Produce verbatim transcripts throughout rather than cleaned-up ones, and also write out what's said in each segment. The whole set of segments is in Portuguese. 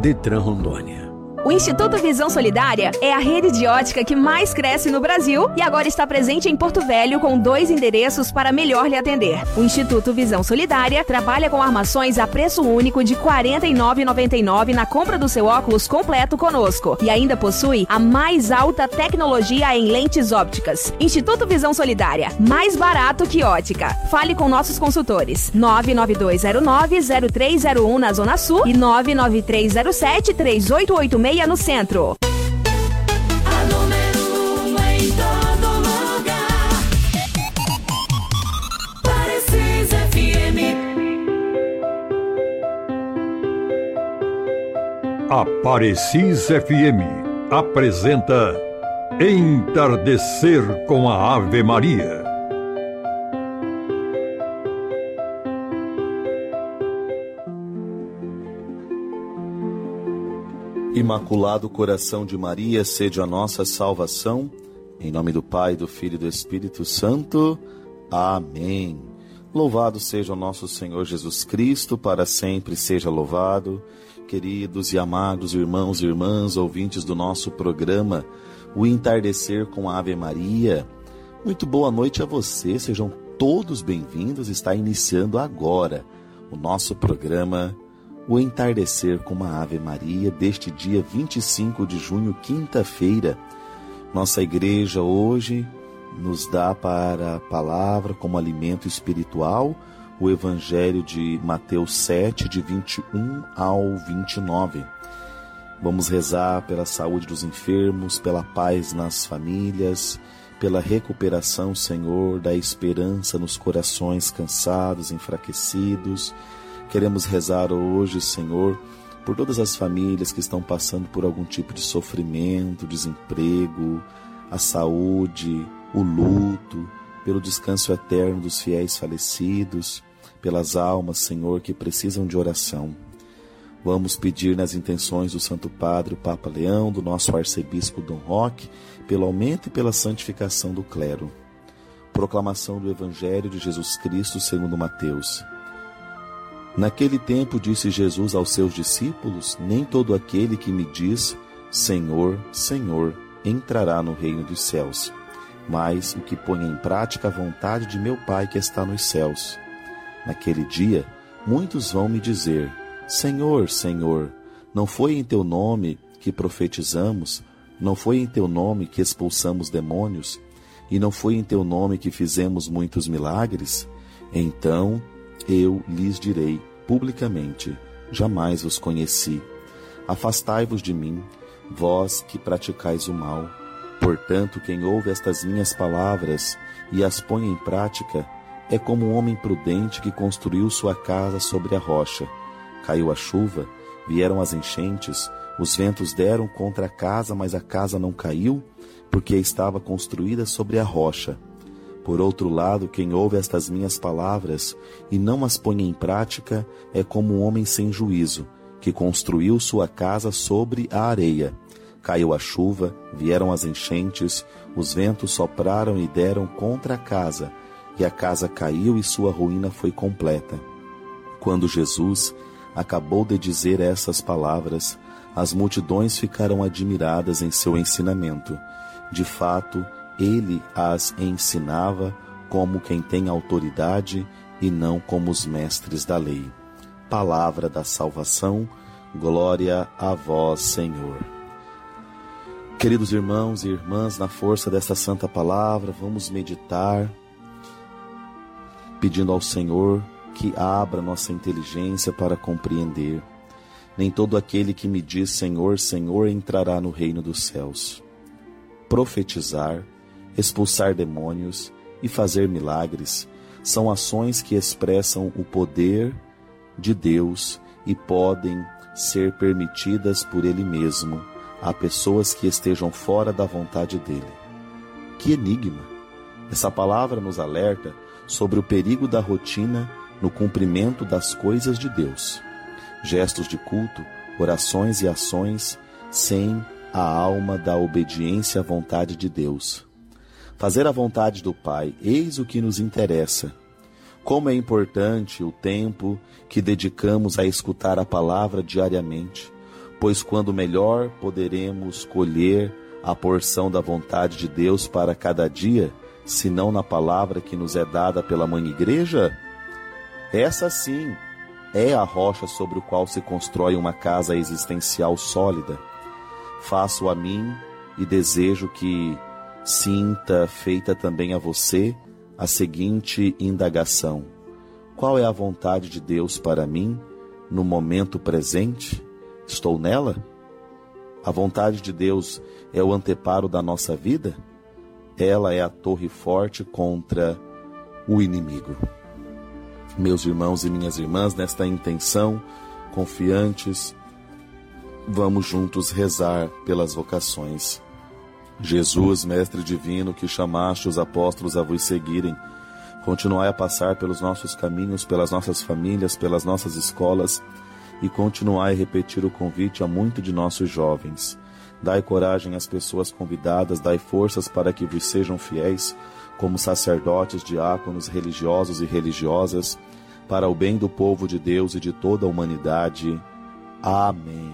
Detran Rondônia. O Instituto Visão Solidária é a rede de ótica que mais cresce no Brasil e agora está presente em Porto Velho com dois endereços para melhor lhe atender. O Instituto Visão Solidária trabalha com armações a preço único de quarenta e nove reais e noventa e nove centavos na compra do seu óculos completo conosco e ainda possui a mais alta tecnologia em lentes ópticas. Instituto Visão Solidária, mais barato que ótica. Fale com nossos consultores nove nove dois zero nove zero três zero um na Zona Sul e nove nove três zero sete três oito oito seis no centro. A número um em todo lugar. Parecis F M. A Parecis F M apresenta Entardecer com a Ave Maria. Imaculado Coração de Maria, sede a nossa salvação. Em nome do Pai, do Filho e do Espírito Santo. Amém. Louvado seja o nosso Senhor Jesus Cristo, para sempre seja louvado. Queridos e amados irmãos e irmãs, ouvintes do nosso programa, o Entardecer com a Ave Maria. Muito boa noite a você, sejam todos bem-vindos. Está iniciando agora o nosso programa O Entardecer com uma Ave Maria, deste dia vinte e cinco de junho, quinta-feira. Nossa igreja hoje nos dá para a palavra como alimento espiritual o Evangelho de Mateus sete, de vinte e um ao vinte e nove. Vamos rezar pela saúde dos enfermos, pela paz nas famílias, pela recuperação, Senhor, da esperança nos corações cansados, enfraquecidos. Queremos rezar hoje, Senhor, por todas as famílias que estão passando por algum tipo de sofrimento, desemprego, a saúde, o luto, pelo descanso eterno dos fiéis falecidos, pelas almas, Senhor, que precisam de oração. Vamos pedir nas intenções do Santo Padre, o Papa Leão, do nosso arcebispo Dom Roque, pelo aumento e pela santificação do clero. Proclamação do Evangelho de Jesus Cristo segundo Mateus. Naquele tempo disse Jesus aos seus discípulos: nem todo aquele que me diz Senhor, Senhor, entrará no reino dos céus, mas o que põe em prática a vontade de meu Pai que está nos céus. Naquele dia, muitos vão me dizer: Senhor, Senhor, não foi em teu nome que profetizamos, não foi em teu nome que expulsamos demônios, e não foi em teu nome que fizemos muitos milagres? Então eu lhes direi publicamente: jamais vos conheci. Afastai-vos de mim, vós que praticais o mal. Portanto, quem ouve estas minhas palavras e as põe em prática é como um homem prudente que construiu sua casa sobre a rocha. Caiu a chuva, vieram as enchentes, os ventos deram contra a casa, mas a casa não caiu, porque estava construída sobre a rocha. Por outro lado, quem ouve estas minhas palavras e não as põe em prática é como um homem sem juízo, que construiu sua casa sobre a areia. Caiu a chuva, vieram as enchentes, os ventos sopraram e deram contra a casa, e a casa caiu e sua ruína foi completa. Quando Jesus acabou de dizer essas palavras, as multidões ficaram admiradas em seu ensinamento. De fato, ele as ensinava como quem tem autoridade e não como os mestres da lei. Palavra da salvação, glória a vós, Senhor. Queridos irmãos e irmãs, na força desta santa palavra, vamos meditar, pedindo ao Senhor que abra nossa inteligência para compreender. Nem todo aquele que me diz Senhor, Senhor entrará no reino dos céus. Profetizar, expulsar demônios e fazer milagres são ações que expressam o poder de Deus e podem ser permitidas por Ele mesmo a pessoas que estejam fora da vontade dEle. Que enigma! Essa palavra nos alerta sobre o perigo da rotina no cumprimento das coisas de Deus. Gestos de culto, orações e ações sem a alma da obediência à vontade de Deus. Fazer a vontade do Pai, eis o que nos interessa. Como é importante o tempo que dedicamos a escutar a palavra diariamente. pois quando melhor poderemos colher a porção da vontade de Deus para cada dia, se não na palavra que nos é dada pela Mãe Igreja? Essa sim é a rocha sobre o qual se constrói uma casa existencial sólida. Faço a mim e desejo que sinta feita também a você a seguinte indagação: qual é a vontade de Deus para mim no momento presente? Estou nela? A vontade de Deus é o anteparo da nossa vida? Ela é a torre forte contra o inimigo. Meus irmãos e minhas irmãs, nesta intenção, confiantes, vamos juntos rezar pelas vocações. Jesus, Mestre Divino, que chamaste os apóstolos a vos seguirem, continuai a passar pelos nossos caminhos, pelas nossas famílias, pelas nossas escolas, e continuai a repetir o convite a muito de nossos jovens. Dai coragem às pessoas convidadas, dai forças para que vos sejam fiéis, como sacerdotes, diáconos, religiosos e religiosas, para o bem do povo de Deus e de toda a humanidade. Amém.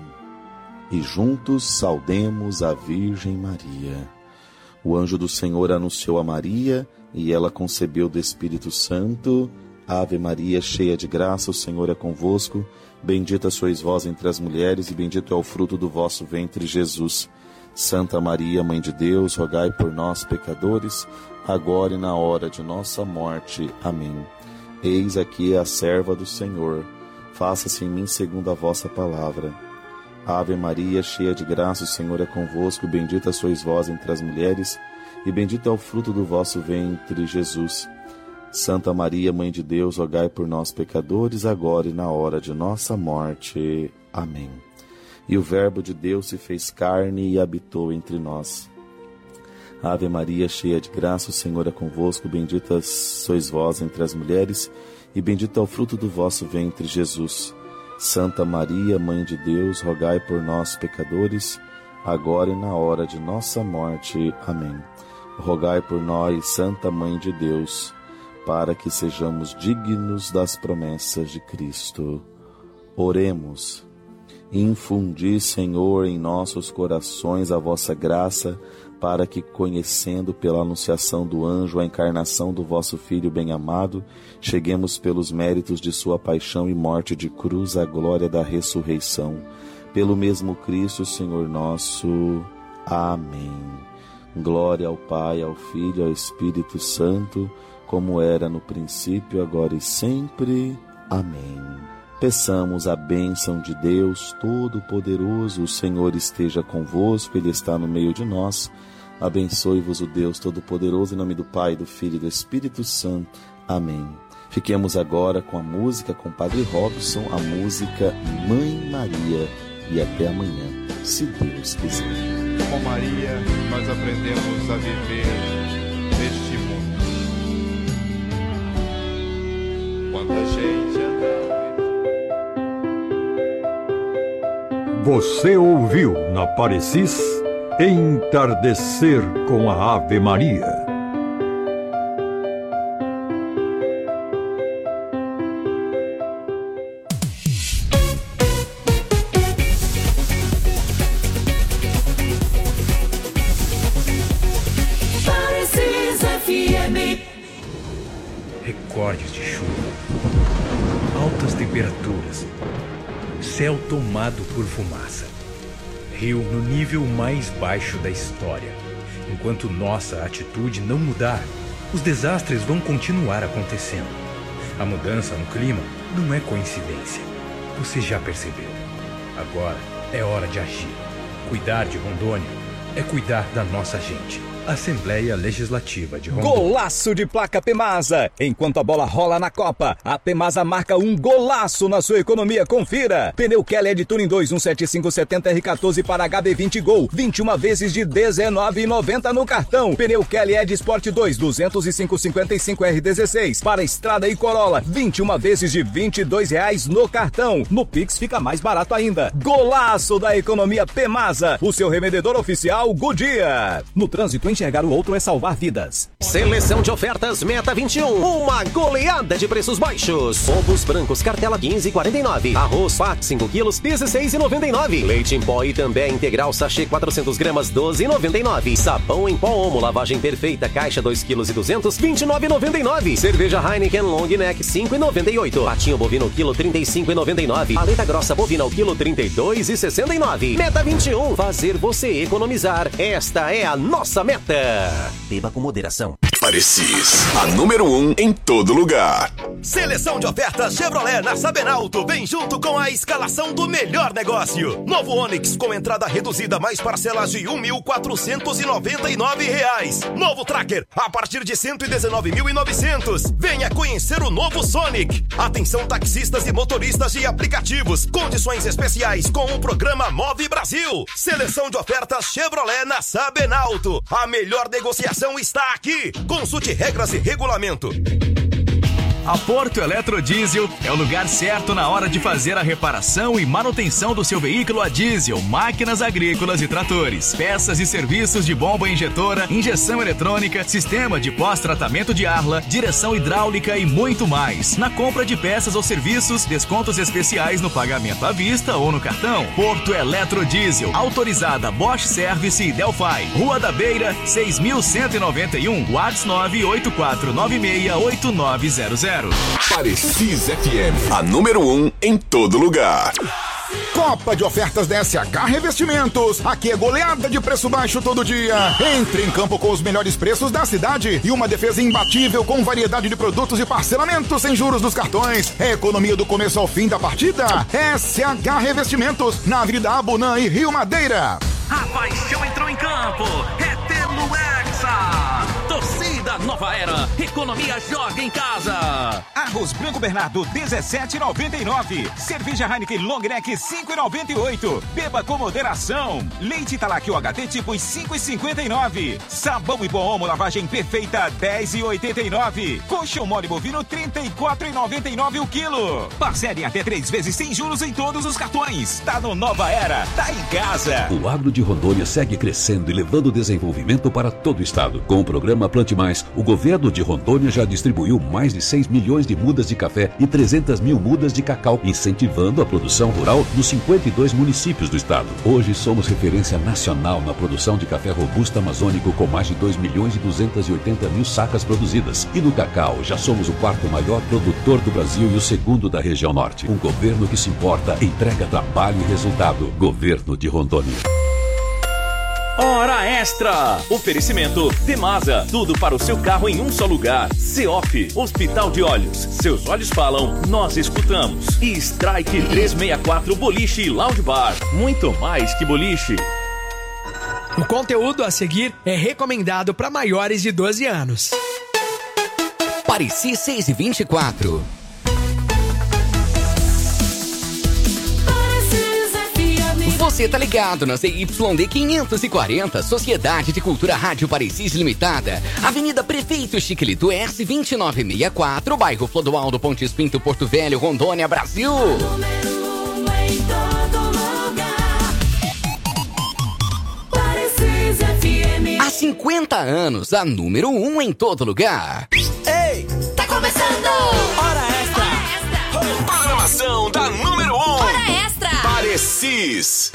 E juntos saudemos a Virgem Maria. O anjo do Senhor anunciou a Maria, e ela concebeu do Espírito Santo. Ave Maria, cheia de graça, o Senhor é convosco. Bendita sois vós entre as mulheres, e bendito é o fruto do vosso ventre, Jesus. Santa Maria, Mãe de Deus, rogai por nós, pecadores, agora e na hora de nossa morte. Amém. Eis aqui a serva do Senhor. Faça-se em mim segundo a vossa palavra. Ave Maria, cheia de graça, o Senhor é convosco. Bendita sois vós entre as mulheres, e bendito é o fruto do vosso ventre, Jesus. Santa Maria, Mãe de Deus, rogai por nós, pecadores, agora e na hora de nossa morte. Amém. E o Verbo de Deus se fez carne e habitou entre nós. Ave Maria, cheia de graça, o Senhor é convosco. Bendita sois vós entre as mulheres, e bendito é o fruto do vosso ventre, Jesus. Santa Maria, Mãe de Deus, rogai por nós, pecadores, agora e na hora de nossa morte. Amém. Rogai por nós, Santa Mãe de Deus, para que sejamos dignos das promessas de Cristo. Oremos. Infundi, Senhor, em nossos corações a vossa graça, para que, conhecendo pela anunciação do anjo a encarnação do vosso Filho bem-amado, cheguemos pelos méritos de sua paixão e morte de cruz à glória da ressurreição. Pelo mesmo Cristo, Senhor nosso. Amém. Glória ao Pai, ao Filho e ao Espírito Santo, como era no princípio, agora e sempre. Amém. Peçamos a bênção de Deus Todo-Poderoso. O Senhor esteja convosco, Ele está no meio de nós. Abençoe-vos o Deus Todo-Poderoso, em nome do Pai, do Filho e do Espírito Santo. Amém. Fiquemos agora com a música com o Padre Robson, a música Mãe Maria. E até amanhã, se Deus quiser. Com Maria, nós aprendemos a viver neste mundo. Quanta gente anda. Você ouviu na Parecis Entardecer com a Ave Maria. Parecis F M. Recordes de chuva, altas temperaturas, céu tomado por fumaça, rio no nível mais baixo da história. Enquanto nossa atitude não mudar, os desastres vão continuar acontecendo. A mudança no clima não é coincidência. Você já percebeu. Agora é hora de agir. Cuidar de Rondônia é cuidar da nossa gente. Assembleia Legislativa de Rondônia. Golaço de placa Pemasa. Enquanto a bola rola na Copa, a Pemasa marca um golaço na sua economia. Confira. Pneu Kelly Ed Touring dois um sete cinco sete zero R quatorze para H B vinte Gol. vinte e uma vezes de dezenove reais e noventa centavos no cartão. Pneu Kelly Ed Sport dois duzentos e cinco cinquenta e cinco R dezesseis para Estrada e Corolla. vinte e uma vezes de vinte e dois reais no cartão. No Pix fica mais barato ainda. Golaço da economia Pemasa. O seu revendedor oficial Goodyear. No trânsito em enxergar o outro é salvar vidas. Seleção de ofertas Meta vinte e um. Uma goleada de preços baixos. Ovos brancos cartela quinze e quarenta e nove. Arroz Pat cinco quilos dezesseis e noventa e nove. Leite em pó e também integral sachê quatrocentos gramas doze e noventa e nove. Sabão em pó Omo lavagem perfeita caixa dois quilos e duzentos vinte e nove e noventa e nove. Cerveja Heineken Long Neck cinco e noventa e oito. Patinho bovino quilo trinta e cinco e noventa e nove. Paleta grossa bovina o quilo trinta e dois e sessenta e nove. Meta vinte e um. Fazer você economizar. Esta é a nossa meta. Beba com moderação. Parecis, a número um em todo lugar. Seleção de ofertas Chevrolet na Sabenalto vem junto com a escalação do melhor negócio. Novo Onix com entrada reduzida mais parcelas de um mil quatrocentos e noventa e nove reais. Novo Tracker a partir de cento e dezenove mil e novecentos. Venha conhecer o novo Sonic. Atenção taxistas e motoristas de aplicativos. Condições especiais com o programa Move Brasil. Seleção de ofertas Chevrolet na Sabenalto. A melhor negociação está aqui. Consulte regras e regulamento. A Porto Eletrodiesel é o lugar certo na hora de fazer a reparação e manutenção do seu veículo a diesel, máquinas agrícolas e tratores, peças e serviços de bomba injetora, injeção eletrônica, sistema de pós-tratamento de arla, direção hidráulica e muito mais. Na compra de peças ou serviços, descontos especiais no pagamento à vista ou no cartão. Porto Eletrodiesel, autorizada Bosch Service e Delphi. Rua da Beira, seis mil cento e noventa e um, WhatsApp nove oito quatro nove seis oito nove zero zero. Parecis F M, a número um em todo lugar. Copa de ofertas da S H Revestimentos. Aqui é goleada de preço baixo todo dia. Entre em campo com os melhores preços da cidade e uma defesa imbatível com variedade de produtos e parcelamentos sem juros dos cartões. É economia do começo ao fim da partida. S H Revestimentos, na Avenida Abunã e Rio Madeira. A paixão entrou em campo. É pelo Hexa. Torcida Nova Era. Economia joga em casa. Arroz Branco Bernardo dezessete e noventa e nove. Cerveja Heineken Long Neck cinco e noventa e oito. Beba com moderação. Leite Italac H T tipos cinco e cinquenta e nove. Sabão e Omo lavagem perfeita dez e oitenta e nove. Colchão mole bovino trinta e quatro e noventa e nove o quilo. Parcelem até três vezes sem juros em todos os cartões. Tá no Nova Era, tá em casa. O agro de Rondônia segue crescendo e levando desenvolvimento para todo o estado. Com o programa Plante Mais, o governo de Rondônia já distribuiu mais de seis milhões de mudas de café e trezentas mil mudas de cacau, incentivando a produção rural nos cinquenta e dois municípios do estado. Hoje somos referência nacional na produção de café robusto amazônico com mais de dois milhões e duzentas e oitenta mil sacas produzidas. E no cacau já somos o quarto maior produtor do Brasil e o segundo da região norte. Um governo que se importa, entrega trabalho e resultado. Governo de Rondônia. Hora Extra. Oferecimento Temasa. Tudo para o seu carro em um só lugar. Ceof, Hospital de Olhos. Seus olhos falam, nós escutamos. E Strike trezentos e sessenta e quatro Boliche e Lounge Bar. Muito mais que boliche. O conteúdo a seguir é recomendado para maiores de doze anos. Parecis seis e vinte e quatro. Você tá ligado na C Y D quinhentos e quarenta, Sociedade de Cultura Rádio Parecis Limitada, Avenida Prefeito Chiquilito S vinte e nove sessenta e quatro, bairro Flodoaldo, Pontes Pinto, Porto Velho, Rondônia, Brasil. Há cinquenta anos, a número um em todo lugar. Ei, tá começando! Hora Extra! Hora Extra! Programação da número um! Hora Extra! Parecis!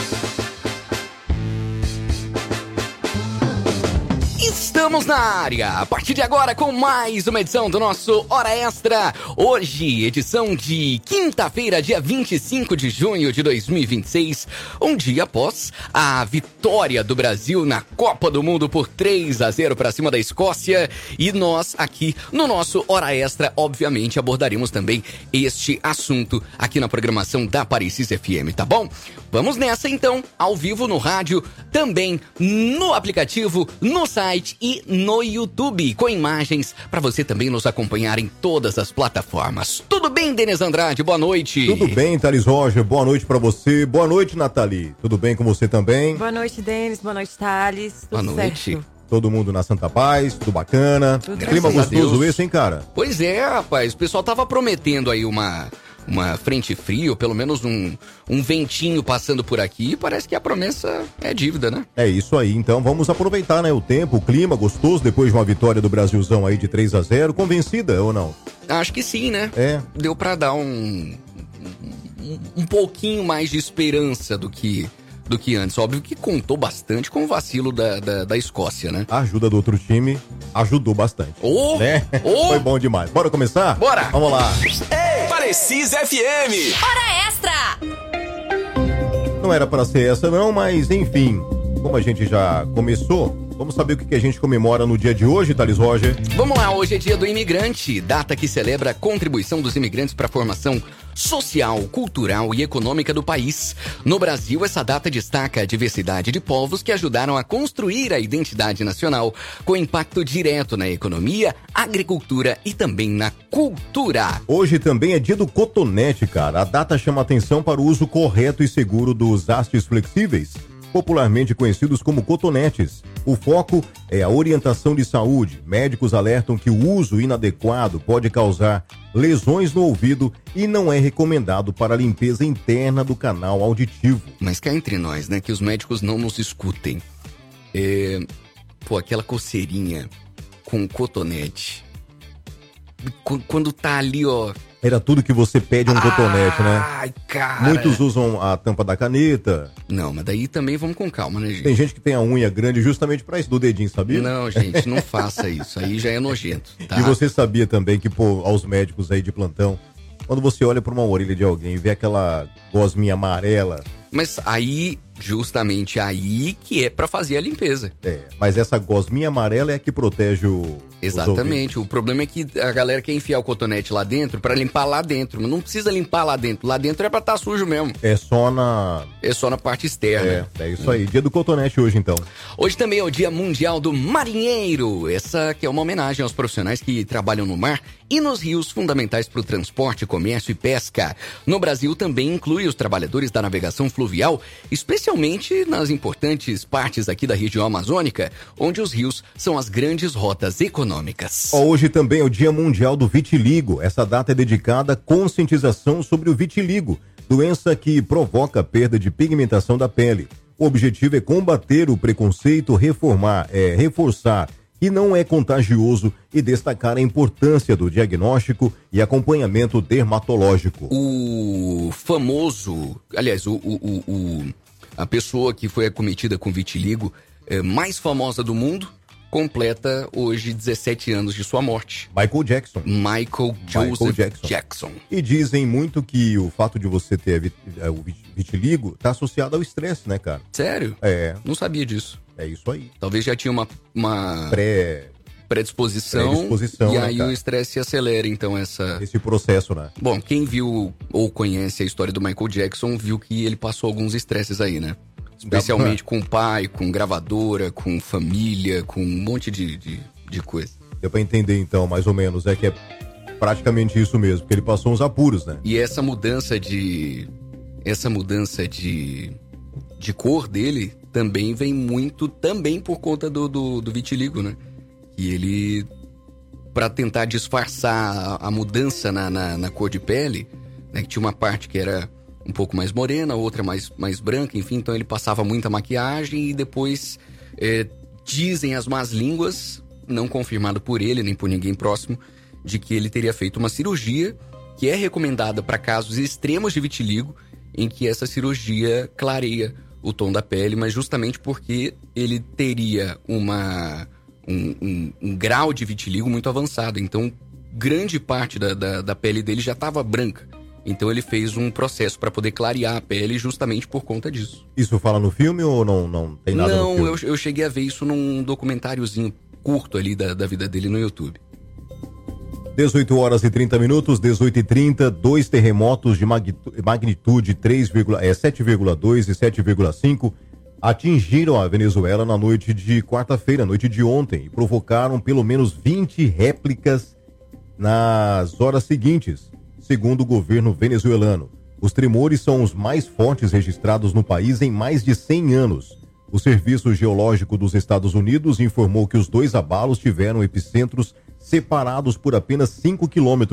Estamos na área, a partir de agora com mais uma edição do nosso Hora Extra. Hoje, edição de quinta-feira, dia vinte e cinco de junho de dois mil e vinte e seis, um dia após a vitória do Brasil na Copa do Mundo por três a zero para cima da Escócia. E nós aqui no nosso Hora Extra, obviamente, abordaremos também este assunto aqui na programação da Parecis F M, tá bom? Vamos nessa então, ao vivo no rádio, também no aplicativo, no site e no YouTube, com imagens para você também nos acompanhar em todas as plataformas. Tudo bem, Denis Andrade? Boa noite. Tudo bem, Thales Roger. Boa noite para você. Boa noite, Nathalie. Tudo bem com você também? Boa noite, Denis. Boa noite, Thales. Boa noite. Certo? Todo mundo na Santa Paz, tudo bacana. Tudo Clima gostoso esse, hein, cara? Pois é, rapaz. O pessoal tava prometendo aí uma... uma frente fria, ou pelo menos um, um ventinho passando por aqui, parece que a promessa é dívida, né? É isso aí, então vamos aproveitar, né, o tempo, o clima gostoso, depois de uma vitória do Brasilzão aí de três a zero, convencida ou não? Acho que sim, né? É. Deu pra dar um, um, um pouquinho mais de esperança do que, do que antes. Óbvio que contou bastante com o vacilo da, da, da Escócia, né? A ajuda do outro time ajudou bastante. Oh, né? oh. Foi bom demais. Bora começar? Bora! Vamos lá. Ei, Parecis F M. Hora extra! Não era para ser essa não, mas enfim, como a gente já começou, vamos saber o que a gente comemora no dia de hoje, Thales Roger? Vamos lá, hoje é dia do imigrante, data que celebra a contribuição dos imigrantes para a formação social, cultural e econômica do país. No Brasil, essa data destaca a diversidade de povos que ajudaram a construir a identidade nacional, com impacto direto na economia, agricultura e também na cultura. Hoje também é dia do cotonete, cara. A data chama atenção para o uso correto e seguro dos hastes flexíveis, popularmente conhecidos como cotonetes. O foco é a orientação de saúde. Médicos alertam que o uso inadequado pode causar lesões no ouvido e não é recomendado para a limpeza interna do canal auditivo. Mas cá entre nós, né, que os médicos não nos escutem. É... Pô, aquela coceirinha com cotonete. Quando tá ali, ó... Era tudo que você pede um cotonete, né? Ai, cara. Muitos usam a tampa da caneta. Não, mas daí também vamos com calma, né, gente? Tem gente que tem a unha grande justamente pra isso, do dedinho, sabia? Não, gente, não faça isso. Aí já é nojento, tá? E você sabia também que, pô, aos médicos aí de plantão, quando você olha pra uma orelha de alguém e vê aquela gosminha amarela... Mas aí, justamente aí que é pra fazer a limpeza. É, mas essa gosminha amarela é a que protege o... Exatamente, o problema é que a galera quer enfiar o cotonete lá dentro pra limpar lá dentro, mas não precisa limpar lá dentro, lá dentro é pra estar sujo mesmo. É só na... É só na parte externa. É, é isso aí, dia do cotonete hoje então. Hoje também é o Dia Mundial do Marinheiro, essa que é uma homenagem aos profissionais que trabalham no mar e nos rios fundamentais para o transporte, comércio e pesca. No Brasil também inclui os trabalhadores da navegação fluvial, especialmente nas importantes partes aqui da região amazônica, onde os rios são as grandes rotas econômicas. Hoje também é o Dia Mundial do Vitiligo. Essa data é dedicada à conscientização sobre o vitiligo, doença que provoca a perda de pigmentação da pele. O objetivo é combater o preconceito, reformar, é, reforçar que não é contagioso e destacar a importância do diagnóstico e acompanhamento dermatológico. O famoso, aliás, o, o, o, o, a pessoa que foi acometida com vitiligo é, mais famosa do mundo, completa hoje dezessete anos de sua morte. Michael Jackson. Michael Joseph Michael Jackson. Jackson. E dizem muito que o fato de você ter vit- o vitiligo tá associado ao estresse, né, cara? Sério? É. Não sabia disso. É isso aí. Talvez já tinha uma, uma... Pré... predisposição, predisposição, e né, aí cara? o estresse acelera, então, essa... Esse processo, né? Bom, quem viu ou conhece a história do Michael Jackson viu que ele passou alguns estresses aí, né? Especialmente com o pai, com gravadora, com família, com um monte de, de, de coisa. Deu pra entender, então, mais ou menos, é que é praticamente isso mesmo, porque ele passou uns apuros, né? E essa mudança de... Essa mudança de... de cor dele também vem muito, também por conta do, do, do vitiligo, né? E ele, pra tentar disfarçar a, a mudança na, na, na cor de pele, né? Que tinha uma parte que era um pouco mais morena, outra mais, mais branca, enfim, então ele passava muita maquiagem e depois é, dizem as más línguas, não confirmado por ele nem por ninguém próximo, de que ele teria feito uma cirurgia que é recomendada para casos extremos de vitiligo, em que essa cirurgia clareia o tom da pele, mas justamente porque ele teria uma, um, um, um grau de vitiligo muito avançado, então grande parte da, da, da pele dele já estava branca. Então ele fez um processo para poder clarear a pele justamente por conta disso. Isso fala no filme ou não, não tem nada não, no filme? Não, eu, eu cheguei a ver isso num documentáriozinho curto ali da, da vida dele no YouTube. dezoito horas e trinta minutos, dezoito e trinta, dois terremotos de magnitude três, é, sete vírgula dois e sete vírgula cinco atingiram a Venezuela na noite de quarta-feira, noite de ontem, e provocaram pelo menos vinte réplicas nas horas seguintes, segundo o governo venezuelano. Os tremores são os mais fortes registrados no país em mais de cem anos. O Serviço Geológico dos Estados Unidos informou que os dois abalos tiveram epicentros separados por apenas cinco quilômetros,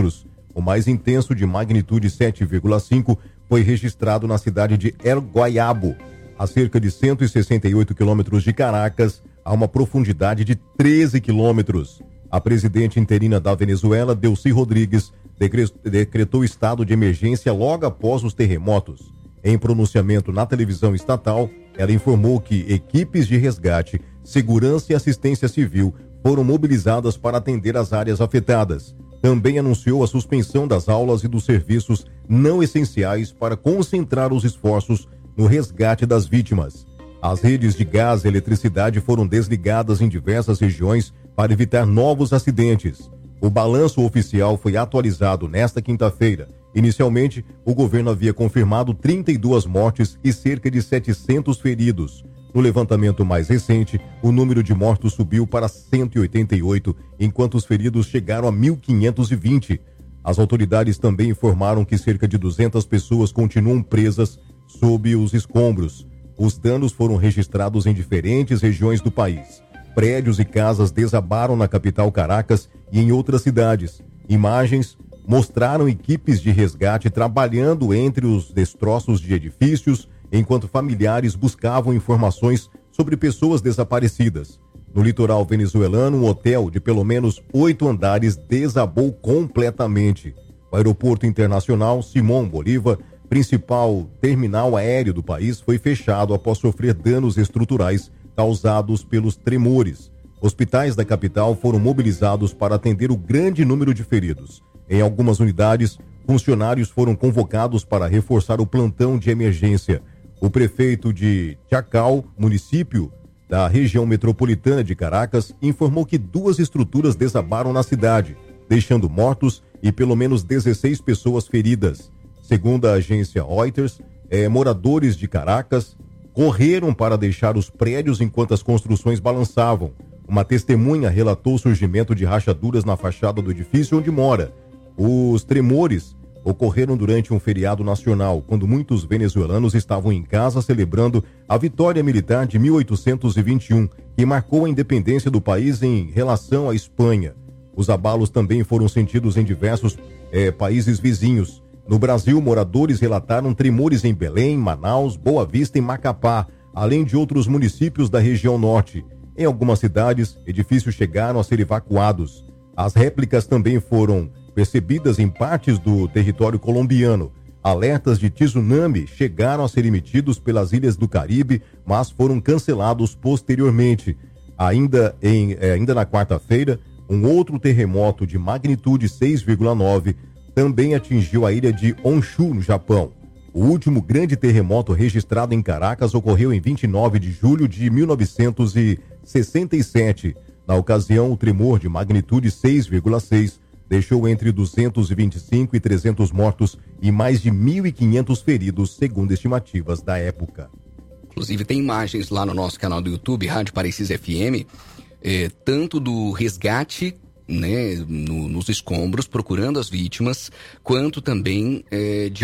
O mais intenso, de magnitude sete vírgula cinco, foi registrado na cidade de El Guayabo, a cerca de cento e sessenta e oito quilômetros de Caracas, a uma profundidade de treze quilômetros. A presidente interina da Venezuela, Delcy Rodrigues, decretou estado de emergência logo após os terremotos. Em pronunciamento na televisão estatal, ela informou que equipes de resgate, segurança e assistência civil foram mobilizadas para atender as áreas afetadas. Também anunciou a suspensão das aulas e dos serviços não essenciais para concentrar os esforços no resgate das vítimas. As redes de gás e eletricidade foram desligadas em diversas regiões para evitar novos acidentes. O balanço oficial foi atualizado nesta quinta-feira. Inicialmente, o governo havia confirmado trinta e duas mortes e cerca de setecentos feridos. No levantamento mais recente, o número de mortos subiu para cento e oitenta e oito, enquanto os feridos chegaram a mil quinhentos e vinte. As autoridades também informaram que cerca de duzentas pessoas continuam presas sob os escombros. Os danos foram registrados em diferentes regiões do país. Prédios e casas desabaram na capital Caracas e em outras cidades. Imagens mostraram equipes de resgate trabalhando entre os destroços de edifícios, enquanto familiares buscavam informações sobre pessoas desaparecidas. No litoral venezuelano, um hotel de pelo menos oito andares desabou completamente. O aeroporto internacional Simón Bolívar, principal terminal aéreo do país, foi fechado após sofrer danos estruturais causados pelos tremores. Hospitais da capital foram mobilizados para atender o grande número de feridos. Em algumas unidades, funcionários foram convocados para reforçar o plantão de emergência. O prefeito de Chacal, município da região metropolitana de Caracas, informou que duas estruturas desabaram na cidade, deixando mortos e pelo menos dezesseis pessoas feridas. Segundo a agência Reuters, eh, moradores de Caracas correram para deixar os prédios enquanto as construções balançavam. Uma testemunha relatou o surgimento de rachaduras na fachada do edifício onde mora. Os tremores ocorreram durante um feriado nacional, quando muitos venezuelanos estavam em casa celebrando a vitória militar de mil oitocentos e vinte e um, que marcou a independência do país em relação à Espanha. Os abalos também foram sentidos em diversos eh, países vizinhos. No Brasil, moradores relataram tremores em Belém, Manaus, Boa Vista e Macapá, além de outros municípios da região norte. Em algumas cidades, edifícios chegaram a ser evacuados. As réplicas também foram percebidas em partes do território colombiano. Alertas de tsunami chegaram a ser emitidos pelas ilhas do Caribe, mas foram cancelados posteriormente. Ainda, em, ainda na quarta-feira, um outro terremoto de magnitude seis vírgula nove também atingiu a ilha de Honshu, no Japão. O último grande terremoto registrado em Caracas ocorreu em vinte e nove de julho de mil novecentos e sessenta e sete. Na ocasião, o tremor de magnitude seis vírgula seis deixou entre duzentos e vinte e cinco e trezentos mortos e mais de mil e quinhentos feridos, segundo estimativas da época. Inclusive tem imagens lá no nosso canal do YouTube, Rádio Parecis F M, eh, tanto do resgate, né, no, nos escombros, procurando as vítimas, quanto também eh, de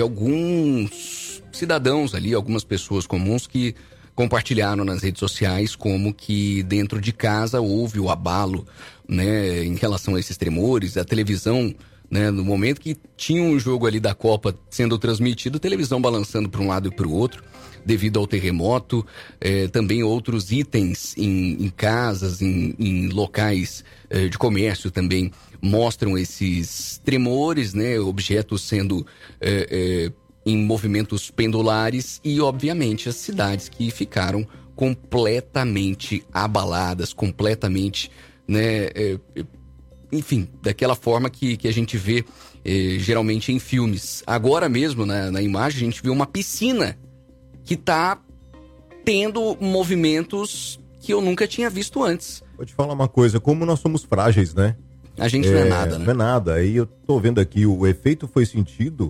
alguns cidadãos ali, algumas pessoas comuns que compartilharam nas redes sociais como que dentro de casa houve o abalo, né, em relação a esses tremores. A televisão, né, no momento que tinha um jogo ali da Copa sendo transmitido, a televisão balançando para um lado e para o outro, devido ao terremoto. Eh, também outros itens em, em casas, em, em locais eh, de comércio também mostram esses tremores, né, objetos sendo eh, eh, em movimentos pendulares e, obviamente, as cidades que ficaram completamente abaladas, completamente, né, é, enfim, daquela forma que, que a gente vê é, geralmente em filmes. Agora mesmo, na, na imagem, a gente vê uma piscina que está tendo movimentos que eu nunca tinha visto antes. Vou te falar uma coisa, como nós somos frágeis, né? A gente é, não é nada, né? Não é nada. Aí eu tô vendo aqui, o efeito foi sentido...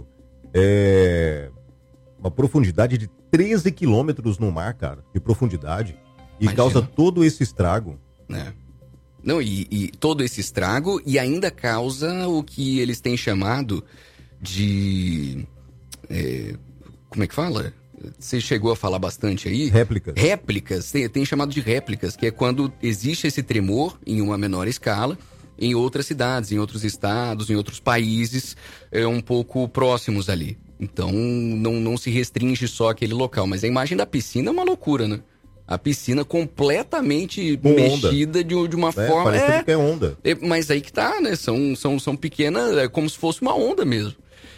É uma profundidade de treze quilômetros no mar, cara, de profundidade. E Imagina. Causa todo esse estrago. É. Não, e, e todo esse estrago, e ainda causa o que eles têm chamado de... É, como é que fala? Você chegou a falar bastante aí? Réplicas. Réplicas, tem, tem chamado de réplicas, que é quando existe esse tremor em uma menor escala, em outras cidades, em outros estados, em outros países é, um pouco próximos ali. Então não, não se restringe só aquele local. Mas a imagem da piscina é uma loucura, né? A piscina completamente Com mexida de, de uma É, forma... parece que é onda. É, mas aí que tá, né? São, são, são pequenas, é como se fosse uma onda mesmo.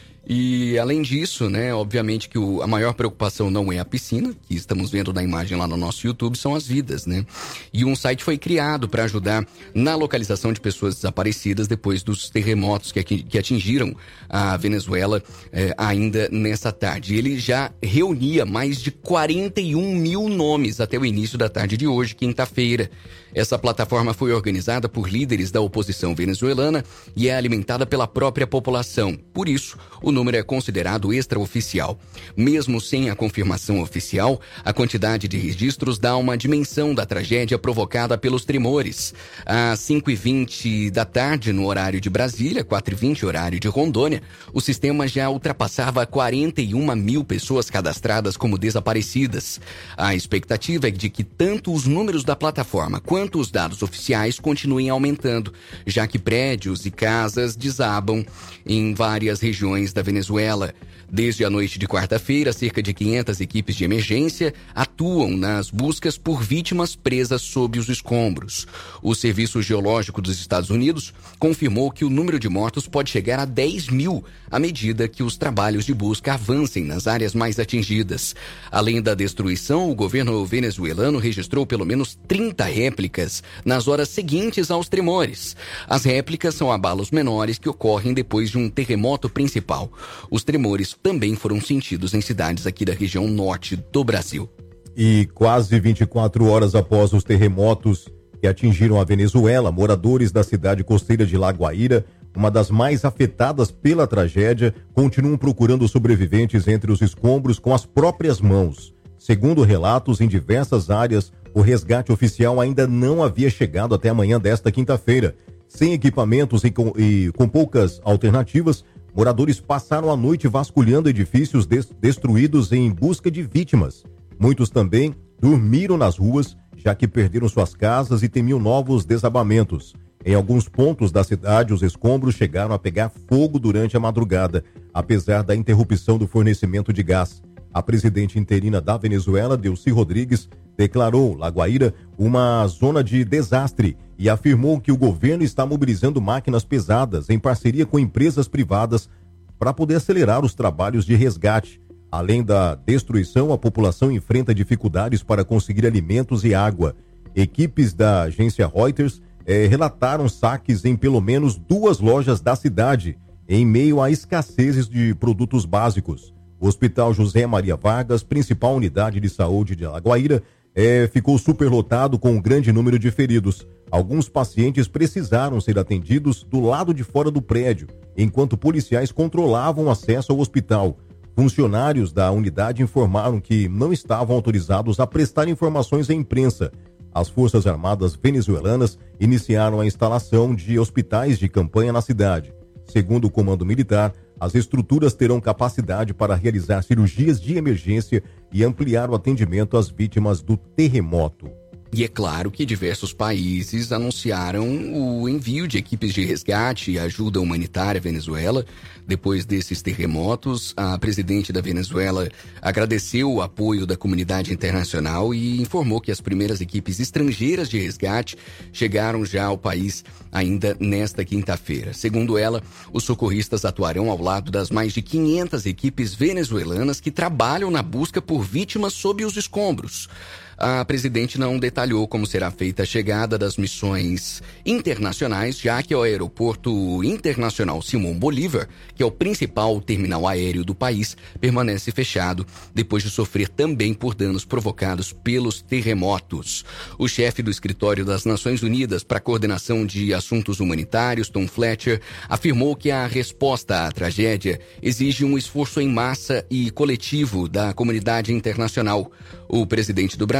E além disso, né, obviamente que o, a maior preocupação não é a piscina, que estamos vendo na imagem lá no nosso YouTube, são as vidas, né? E um site foi criado para ajudar na localização de pessoas desaparecidas depois dos terremotos que, que atingiram a Venezuela eh, ainda nessa tarde. Ele já reunia mais de quarenta e um mil nomes até o início da tarde de hoje, quinta-feira. Essa plataforma foi organizada por líderes da oposição venezuelana e é alimentada pela própria população. Por isso, o número é considerado extraoficial. Mesmo sem a confirmação oficial, a quantidade de registros dá uma dimensão da tragédia provocada pelos tremores. Às cinco e vinte da tarde, no horário de Brasília, quatro e vinte horário de Rondônia, o sistema já ultrapassava quarenta e uma mil pessoas cadastradas como desaparecidas. A expectativa é de que tanto os números da plataforma quanto os dados oficiais continuem aumentando, já que prédios e casas desabam em várias regiões da Venezuela. Desde a noite de quarta-feira, cerca de quinhentas equipes de emergência atuam nas buscas por vítimas presas sob os escombros. O Serviço Geológico dos Estados Unidos confirmou que o número de mortos pode chegar a dez mil à medida que os trabalhos de busca avancem nas áreas mais atingidas. Além da destruição, o governo venezuelano registrou pelo menos trinta réplicas nas horas seguintes aos tremores. As réplicas são abalos menores que ocorrem depois de um terremoto principal. Os tremores também foram sentidos em cidades aqui da região norte do Brasil. E quase vinte e quatro horas após os terremotos que atingiram a Venezuela, moradores da cidade costeira de La Guaira, uma das mais afetadas pela tragédia, continuam procurando sobreviventes entre os escombros com as próprias mãos. Segundo relatos, em diversas áreas, o resgate oficial ainda não havia chegado até amanhã desta quinta-feira. Sem equipamentos e com, e com poucas alternativas, moradores passaram a noite vasculhando edifícios des- destruídos em busca de vítimas. Muitos também dormiram nas ruas, já que perderam suas casas e temiam novos desabamentos. Em alguns pontos da cidade, os escombros chegaram a pegar fogo durante a madrugada, apesar da interrupção do fornecimento de gás. A presidente interina da Venezuela, Delcy Rodrigues, declarou La Guaira uma zona de desastre e afirmou que o governo está mobilizando máquinas pesadas em parceria com empresas privadas para poder acelerar os trabalhos de resgate. Além da destruição, a população enfrenta dificuldades para conseguir alimentos e água. Equipes da agência Reuters eh, relataram saques em pelo menos duas lojas da cidade, em meio a escassez de produtos básicos. O Hospital José Maria Vargas, principal unidade de saúde de La Guaira, eh, ficou superlotado com um grande número de feridos. Alguns pacientes precisaram ser atendidos do lado de fora do prédio, enquanto policiais controlavam o acesso ao hospital. Funcionários da unidade informaram que não estavam autorizados a prestar informações à imprensa. As Forças Armadas venezuelanas iniciaram a instalação de hospitais de campanha na cidade. Segundo o comando militar, as estruturas terão capacidade para realizar cirurgias de emergência e ampliar o atendimento às vítimas do terremoto. E é claro que diversos países anunciaram o envio de equipes de resgate e ajuda humanitária à Venezuela. Depois desses terremotos, a presidente da Venezuela agradeceu o apoio da comunidade internacional e informou que as primeiras equipes estrangeiras de resgate chegaram já ao país ainda nesta quinta-feira. Segundo ela, os socorristas atuarão ao lado das mais de quinhentas equipes venezuelanas que trabalham na busca por vítimas sob os escombros. A presidente não detalhou como será feita a chegada das missões internacionais, já que o aeroporto internacional Simón Bolívar, que é o principal terminal aéreo do país, permanece fechado depois de sofrer também por danos provocados pelos terremotos. O chefe do Escritório das Nações Unidas para a Coordenação de Assuntos Humanitários, Tom Fletcher, afirmou que a resposta à tragédia exige um esforço em massa e coletivo da comunidade internacional. O presidente do Brasil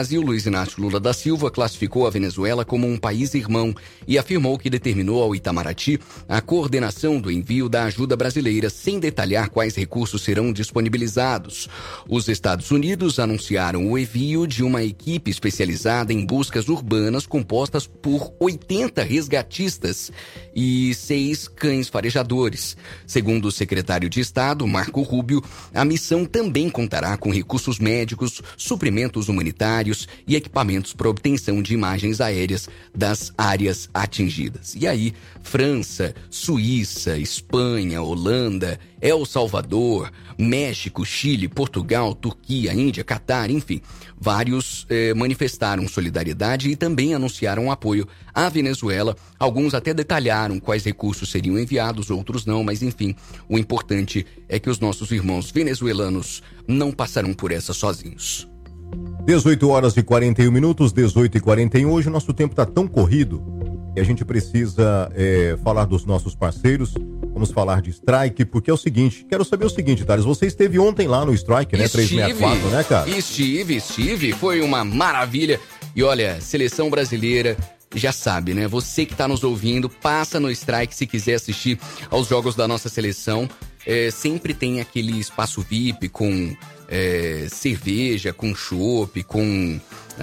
Brasil, Luiz Inácio Lula da Silva, classificou a Venezuela como um país irmão e afirmou que determinou ao Itamaraty a coordenação do envio da ajuda brasileira, sem detalhar quais recursos serão disponibilizados. Os Estados Unidos anunciaram o envio de uma equipe especializada em buscas urbanas compostas por oitenta resgatistas e seis cães farejadores. Segundo o secretário de Estado, Marco Rubio, a missão também contará com recursos médicos, suprimentos humanitários e equipamentos para obtenção de imagens aéreas das áreas atingidas. E aí, França, Suíça, Espanha, Holanda, El Salvador, México, Chile, Portugal, Turquia, Índia, Catar, enfim, vários eh, manifestaram solidariedade e também anunciaram apoio à Venezuela. Alguns até detalharam quais recursos seriam enviados, outros não, mas enfim, o importante é que os nossos irmãos venezuelanos não passarão por essa sozinhos. dezoito horas e quarenta e um minutos, dezoito e quarenta e um. Hoje o nosso tempo está tão corrido que a gente precisa é, falar dos nossos parceiros. Vamos falar de Strike, porque é o seguinte, quero saber o seguinte, Thales, você esteve ontem lá no Strike, né? Estive, trezentos e sessenta e quatro, né, cara? Estive, estive, foi uma maravilha. E olha, seleção brasileira, já sabe, né? Você que está nos ouvindo, passa no Strike se quiser assistir aos jogos da nossa seleção. É, sempre tem aquele espaço V I P com é, cerveja, com chopp, com a,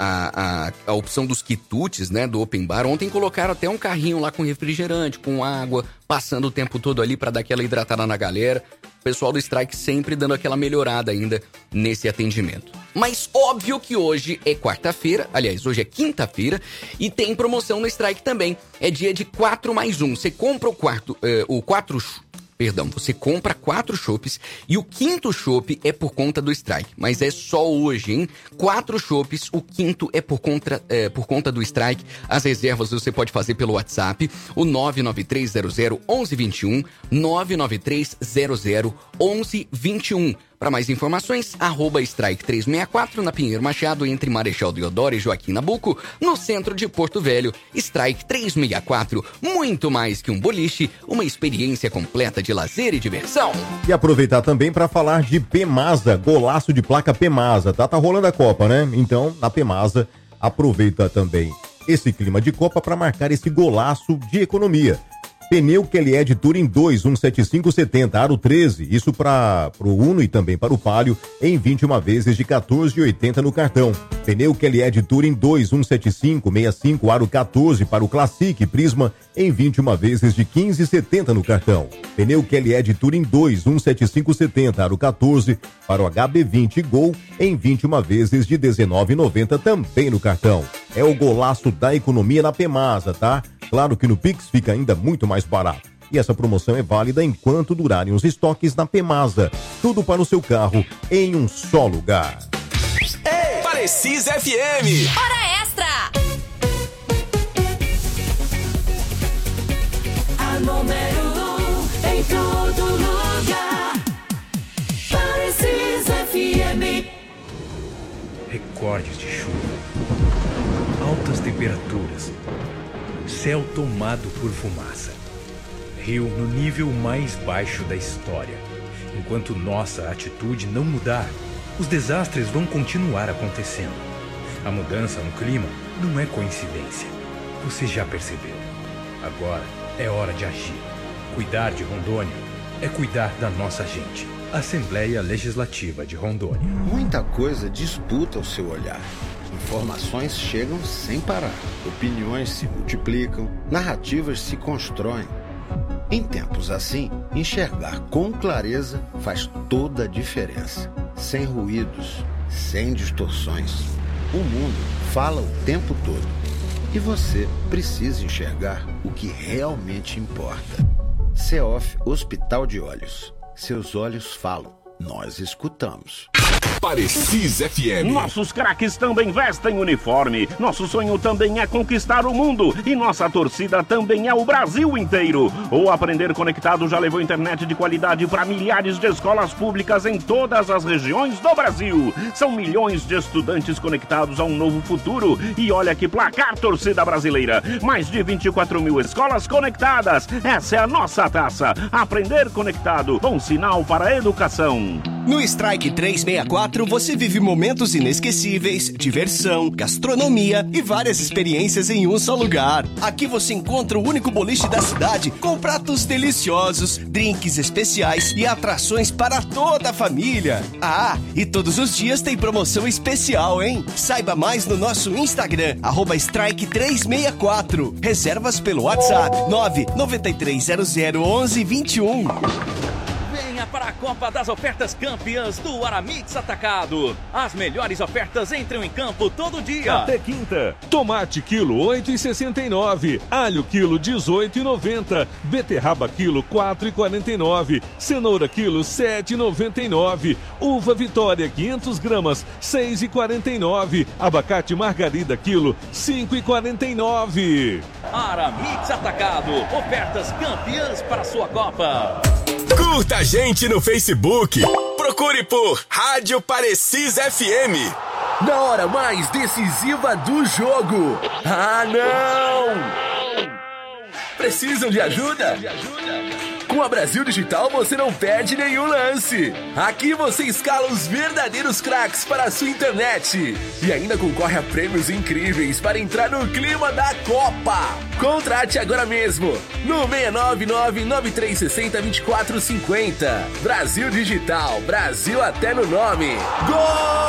a, a, a opção dos quitutes, né, do Open Bar. Ontem colocaram até um carrinho lá com refrigerante, com água, passando o tempo todo ali para dar aquela hidratada na galera. O pessoal do Strike sempre dando aquela melhorada ainda nesse atendimento. Mas óbvio que hoje é quarta-feira, aliás, hoje é quinta-feira, e tem promoção no Strike também. É dia de quatro mais um. Você compra o quarto, eh, o quatro... Perdão, você compra quatro chopps e o quinto chopp é por conta do Strike. Mas é só hoje, hein? Quatro chopps, o quinto é por, contra, é por conta do Strike. As reservas você pode fazer pelo WhatsApp, o nove nove três zero zero um um dois um, nove nove três zero zero um um dois um. Para mais informações, arroba Strike trezentos e sessenta e quatro na Pinheiro Machado, entre Marechal Deodoro e Joaquim Nabuco, no centro de Porto Velho. Strike trezentos e sessenta e quatro, muito mais que um boliche, uma experiência completa de lazer e diversão. E aproveitar também para falar de Pemasa, golaço de placa Pemasa, tá? Tá rolando a Copa, né? Então, na Pemasa, aproveita também esse clima de Copa para marcar esse golaço de economia. Pneu Q L E Touring dois, um sete cinco sete zero, aro treze, isso para o Uno e também para o Palio, em vinte e uma vezes de quatorze reais e oitenta centavos no cartão. Pneu Q L E Touring dois, um sete cinco seis cinco, aro quatorze para o Classic Prisma, em vinte e uma vezes de quinze reais e setenta centavos no cartão. Pneu Q L E Touring dois, um sete cinco sete zero, aro quatorze para o H B vinte Gol, em vinte e uma vezes de dezenove reais e noventa centavos também no cartão. É o golaço da economia na Pemasa, tá? Claro que no Pix fica ainda muito mais barato. E essa promoção é válida enquanto durarem os estoques na Pemasa. Tudo para o seu carro em um só lugar. Ei, Parecis F M. Hora extra. A número um em todo lugar. Parecis F M. Recordes de chuva, altas temperaturas, céu tomado por fumaça, rio no nível mais baixo da história. Enquanto nossa atitude não mudar, os desastres vão continuar acontecendo. A mudança no clima não é coincidência. Você já percebeu. Agora é hora de agir. Cuidar de Rondônia é cuidar da nossa gente. Assembleia Legislativa de Rondônia. Muita coisa disputa o seu olhar. Informações chegam sem parar. Opiniões se multiplicam. Narrativas se constroem. Em tempos assim, enxergar com clareza faz toda a diferença. Sem ruídos, sem distorções. O mundo fala o tempo todo. E você precisa enxergar o que realmente importa. CEOF Hospital de Olhos. Seus olhos falam, nós escutamos. Parecis F M. Nossos craques também vestem uniforme. Nosso sonho também é conquistar o mundo. E nossa torcida também é o Brasil inteiro. O Aprender Conectado já levou internet de qualidade para milhares de escolas públicas em todas as regiões do Brasil. São milhões de estudantes conectados a um novo futuro. E olha que placar, torcida brasileira. Mais de vinte e quatro mil escolas conectadas. Essa é a nossa taça. Aprender Conectado. Bom sinal para a educação. No Strike trezentos e sessenta e quatro você vive momentos inesquecíveis, diversão, gastronomia e várias experiências em um só lugar. Aqui você encontra o único boliche da cidade com pratos deliciosos, drinks especiais e atrações para toda a família. Ah, e todos os dias tem promoção especial, hein? Saiba mais no nosso Instagram, arroba Strike trezentos e sessenta e quatro. Reservas pelo WhatsApp nove nove três zero zero onze vinte e um. Venha para a Copa das Ofertas Campeãs do Aramix Atacado. As melhores ofertas entram em campo todo dia. Até quinta. Tomate quilo oito reais e sessenta e nove centavos. Alho quilo dezoito reais e noventa centavos. Beterraba quilo quatro reais e quarenta e nove centavos. Cenoura quilo sete reais e noventa e nove centavos. Uva Vitória quinhentas gramas seis reais e quarenta e nove centavos. Abacate Margarida quilo cinco reais e quarenta e nove centavos. Aramix Atacado. Ofertas campeãs para a sua Copa. Curta a gente no Facebook. Procure por Rádio Parecis F M. Na hora mais decisiva do jogo. Ah, não! Precisam de ajuda? Com a Brasil Digital você não perde nenhum lance. Aqui você escala os verdadeiros craques para a sua internet. E ainda concorre a prêmios incríveis para entrar no clima da Copa. Contrate agora mesmo no seis nove nove nove três seis zero dois quatro cinco zero. Brasil Digital, Brasil até no nome. Gol!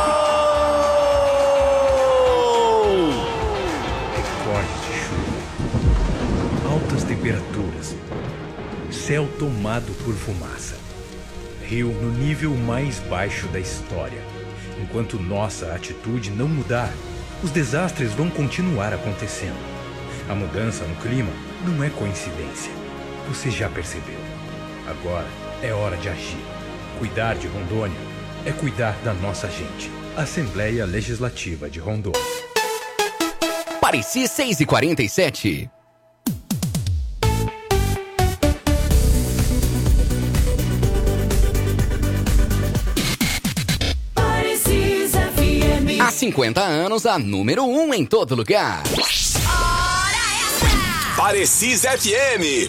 Recordes de chuva, altas temperaturas, céu tomado por fumaça, rio no nível mais baixo da história. Enquanto nossa atitude não mudar, os desastres vão continuar acontecendo. A mudança no clima não é coincidência. Você já percebeu. Agora é hora de agir. Cuidar de Rondônia é cuidar da nossa gente. Assembleia Legislativa de Rondônia. Pareci seis e quarenta e sete. Há cinquenta anos, a número um em todo lugar. Parecis F M.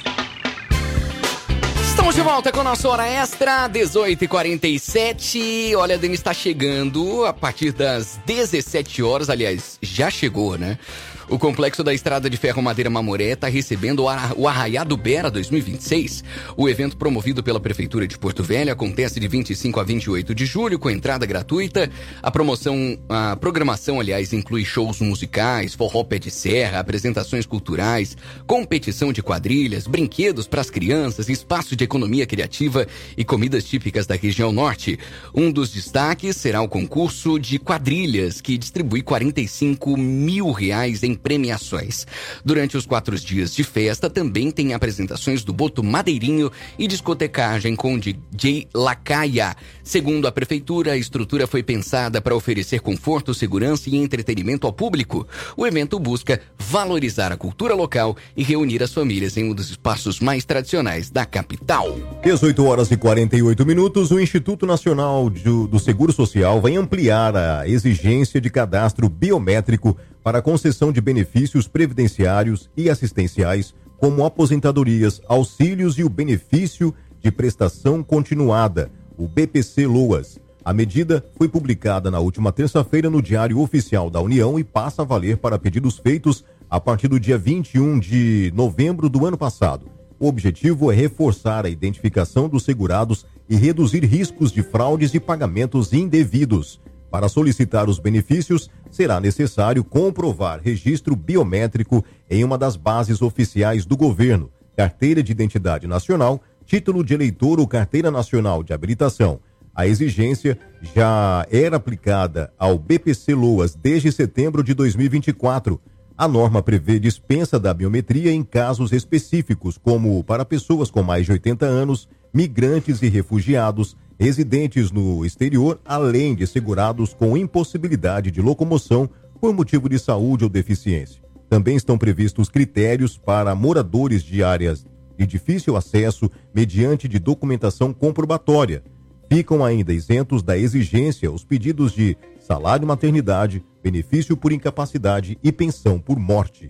Estamos de volta com a nossa Hora Extra, dezoito e quarenta e sete. Olha, Denis está chegando a partir das dezessete horas. Aliás, já chegou, né? O Complexo da Estrada de Ferro Madeira Mamoré está recebendo o Arraiá do Bera dois mil e vinte e seis. O evento, promovido pela Prefeitura de Porto Velho, acontece de vinte e cinco a vinte e oito de julho, com entrada gratuita. A promoção, a programação, aliás, inclui shows musicais, forró pé de serra, apresentações culturais, competição de quadrilhas, brinquedos para as crianças, espaço de economia criativa e comidas típicas da região norte. Um dos destaques será o concurso de quadrilhas, que distribui quarenta e cinco mil reais em premiações. Durante os quatro dias de festa, também tem apresentações do Boto Madeirinho e discotecagem com D J Lacaia. Segundo a Prefeitura, a estrutura foi pensada para oferecer conforto, segurança e entretenimento ao público. O evento busca valorizar a cultura local e reunir as famílias em um dos espaços mais tradicionais da capital. dezoito horas e quarenta e oito minutos, o Instituto Nacional do Seguro Social vai ampliar a exigência de cadastro biométrico para a concessão de benefícios previdenciários e assistenciais, como aposentadorias, auxílios e o benefício de prestação continuada, o B P C-Loas. A medida foi publicada na última terça-feira no Diário Oficial da União e passa a valer para pedidos feitos a partir do dia vinte e um de novembro do ano passado. O objetivo é reforçar a identificação dos segurados e reduzir riscos de fraudes e pagamentos indevidos. Para solicitar os benefícios, será necessário comprovar registro biométrico em uma das bases oficiais do governo, carteira de identidade nacional, título de eleitor ou carteira nacional de habilitação. A exigência já era aplicada ao B P C-Loas desde setembro de dois mil e vinte e quatro. A norma prevê dispensa da biometria em casos específicos, como para pessoas com mais de oitenta anos, migrantes e refugiados, residentes no exterior, além de segurados com impossibilidade de locomoção por motivo de saúde ou deficiência. Também estão previstos critérios para moradores de áreas de difícil acesso mediante de documentação comprobatória. Ficam ainda isentos da exigência os pedidos de salário maternidade, benefício por incapacidade e pensão por morte.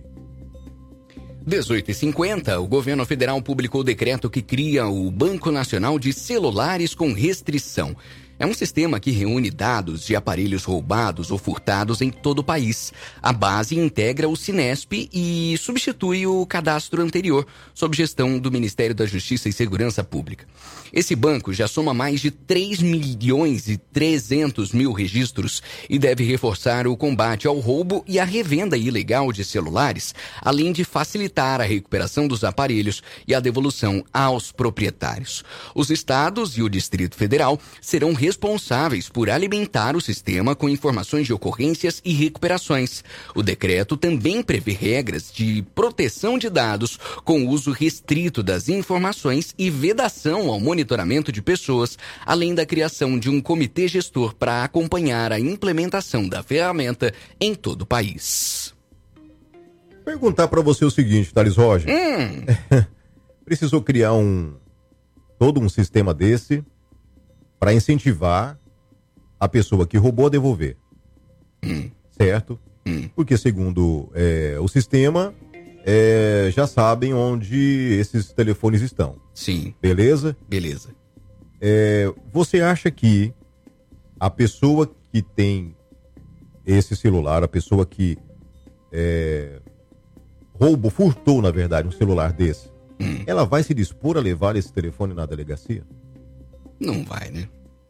dezoito e cinquenta, o governo federal publicou o decreto que cria o Banco Nacional de Celulares com Restrição. É um sistema que reúne dados de aparelhos roubados ou furtados em todo o país. A base integra o Sinesp e substitui o cadastro anterior, sob gestão do Ministério da Justiça e Segurança Pública. Esse banco já soma mais de três milhões e trezentos mil registros e deve reforçar o combate ao roubo e à revenda ilegal de celulares, além de facilitar a recuperação dos aparelhos e a devolução aos proprietários. Os estados e o Distrito Federal serão responsáveis por alimentar o sistema com informações de ocorrências e recuperações. O decreto também prevê regras de proteção de dados com uso restrito das informações e vedação ao monitoramento de pessoas, além da criação de um comitê gestor para acompanhar a implementação da ferramenta em todo o país. Perguntar para você o seguinte, Thales Roger. Hum. Precisou criar um todo um sistema desse para incentivar a pessoa que roubou a devolver. Hum. Certo? Hum. Porque segundo é, o sistema, é, já sabem onde esses telefones estão. Sim. Beleza? Beleza. É, você acha que a pessoa que tem esse celular, a pessoa que é, roubou, furtou, na verdade, um celular desse, hum. ela vai se dispor a levar esse telefone na delegacia? Não vai, né?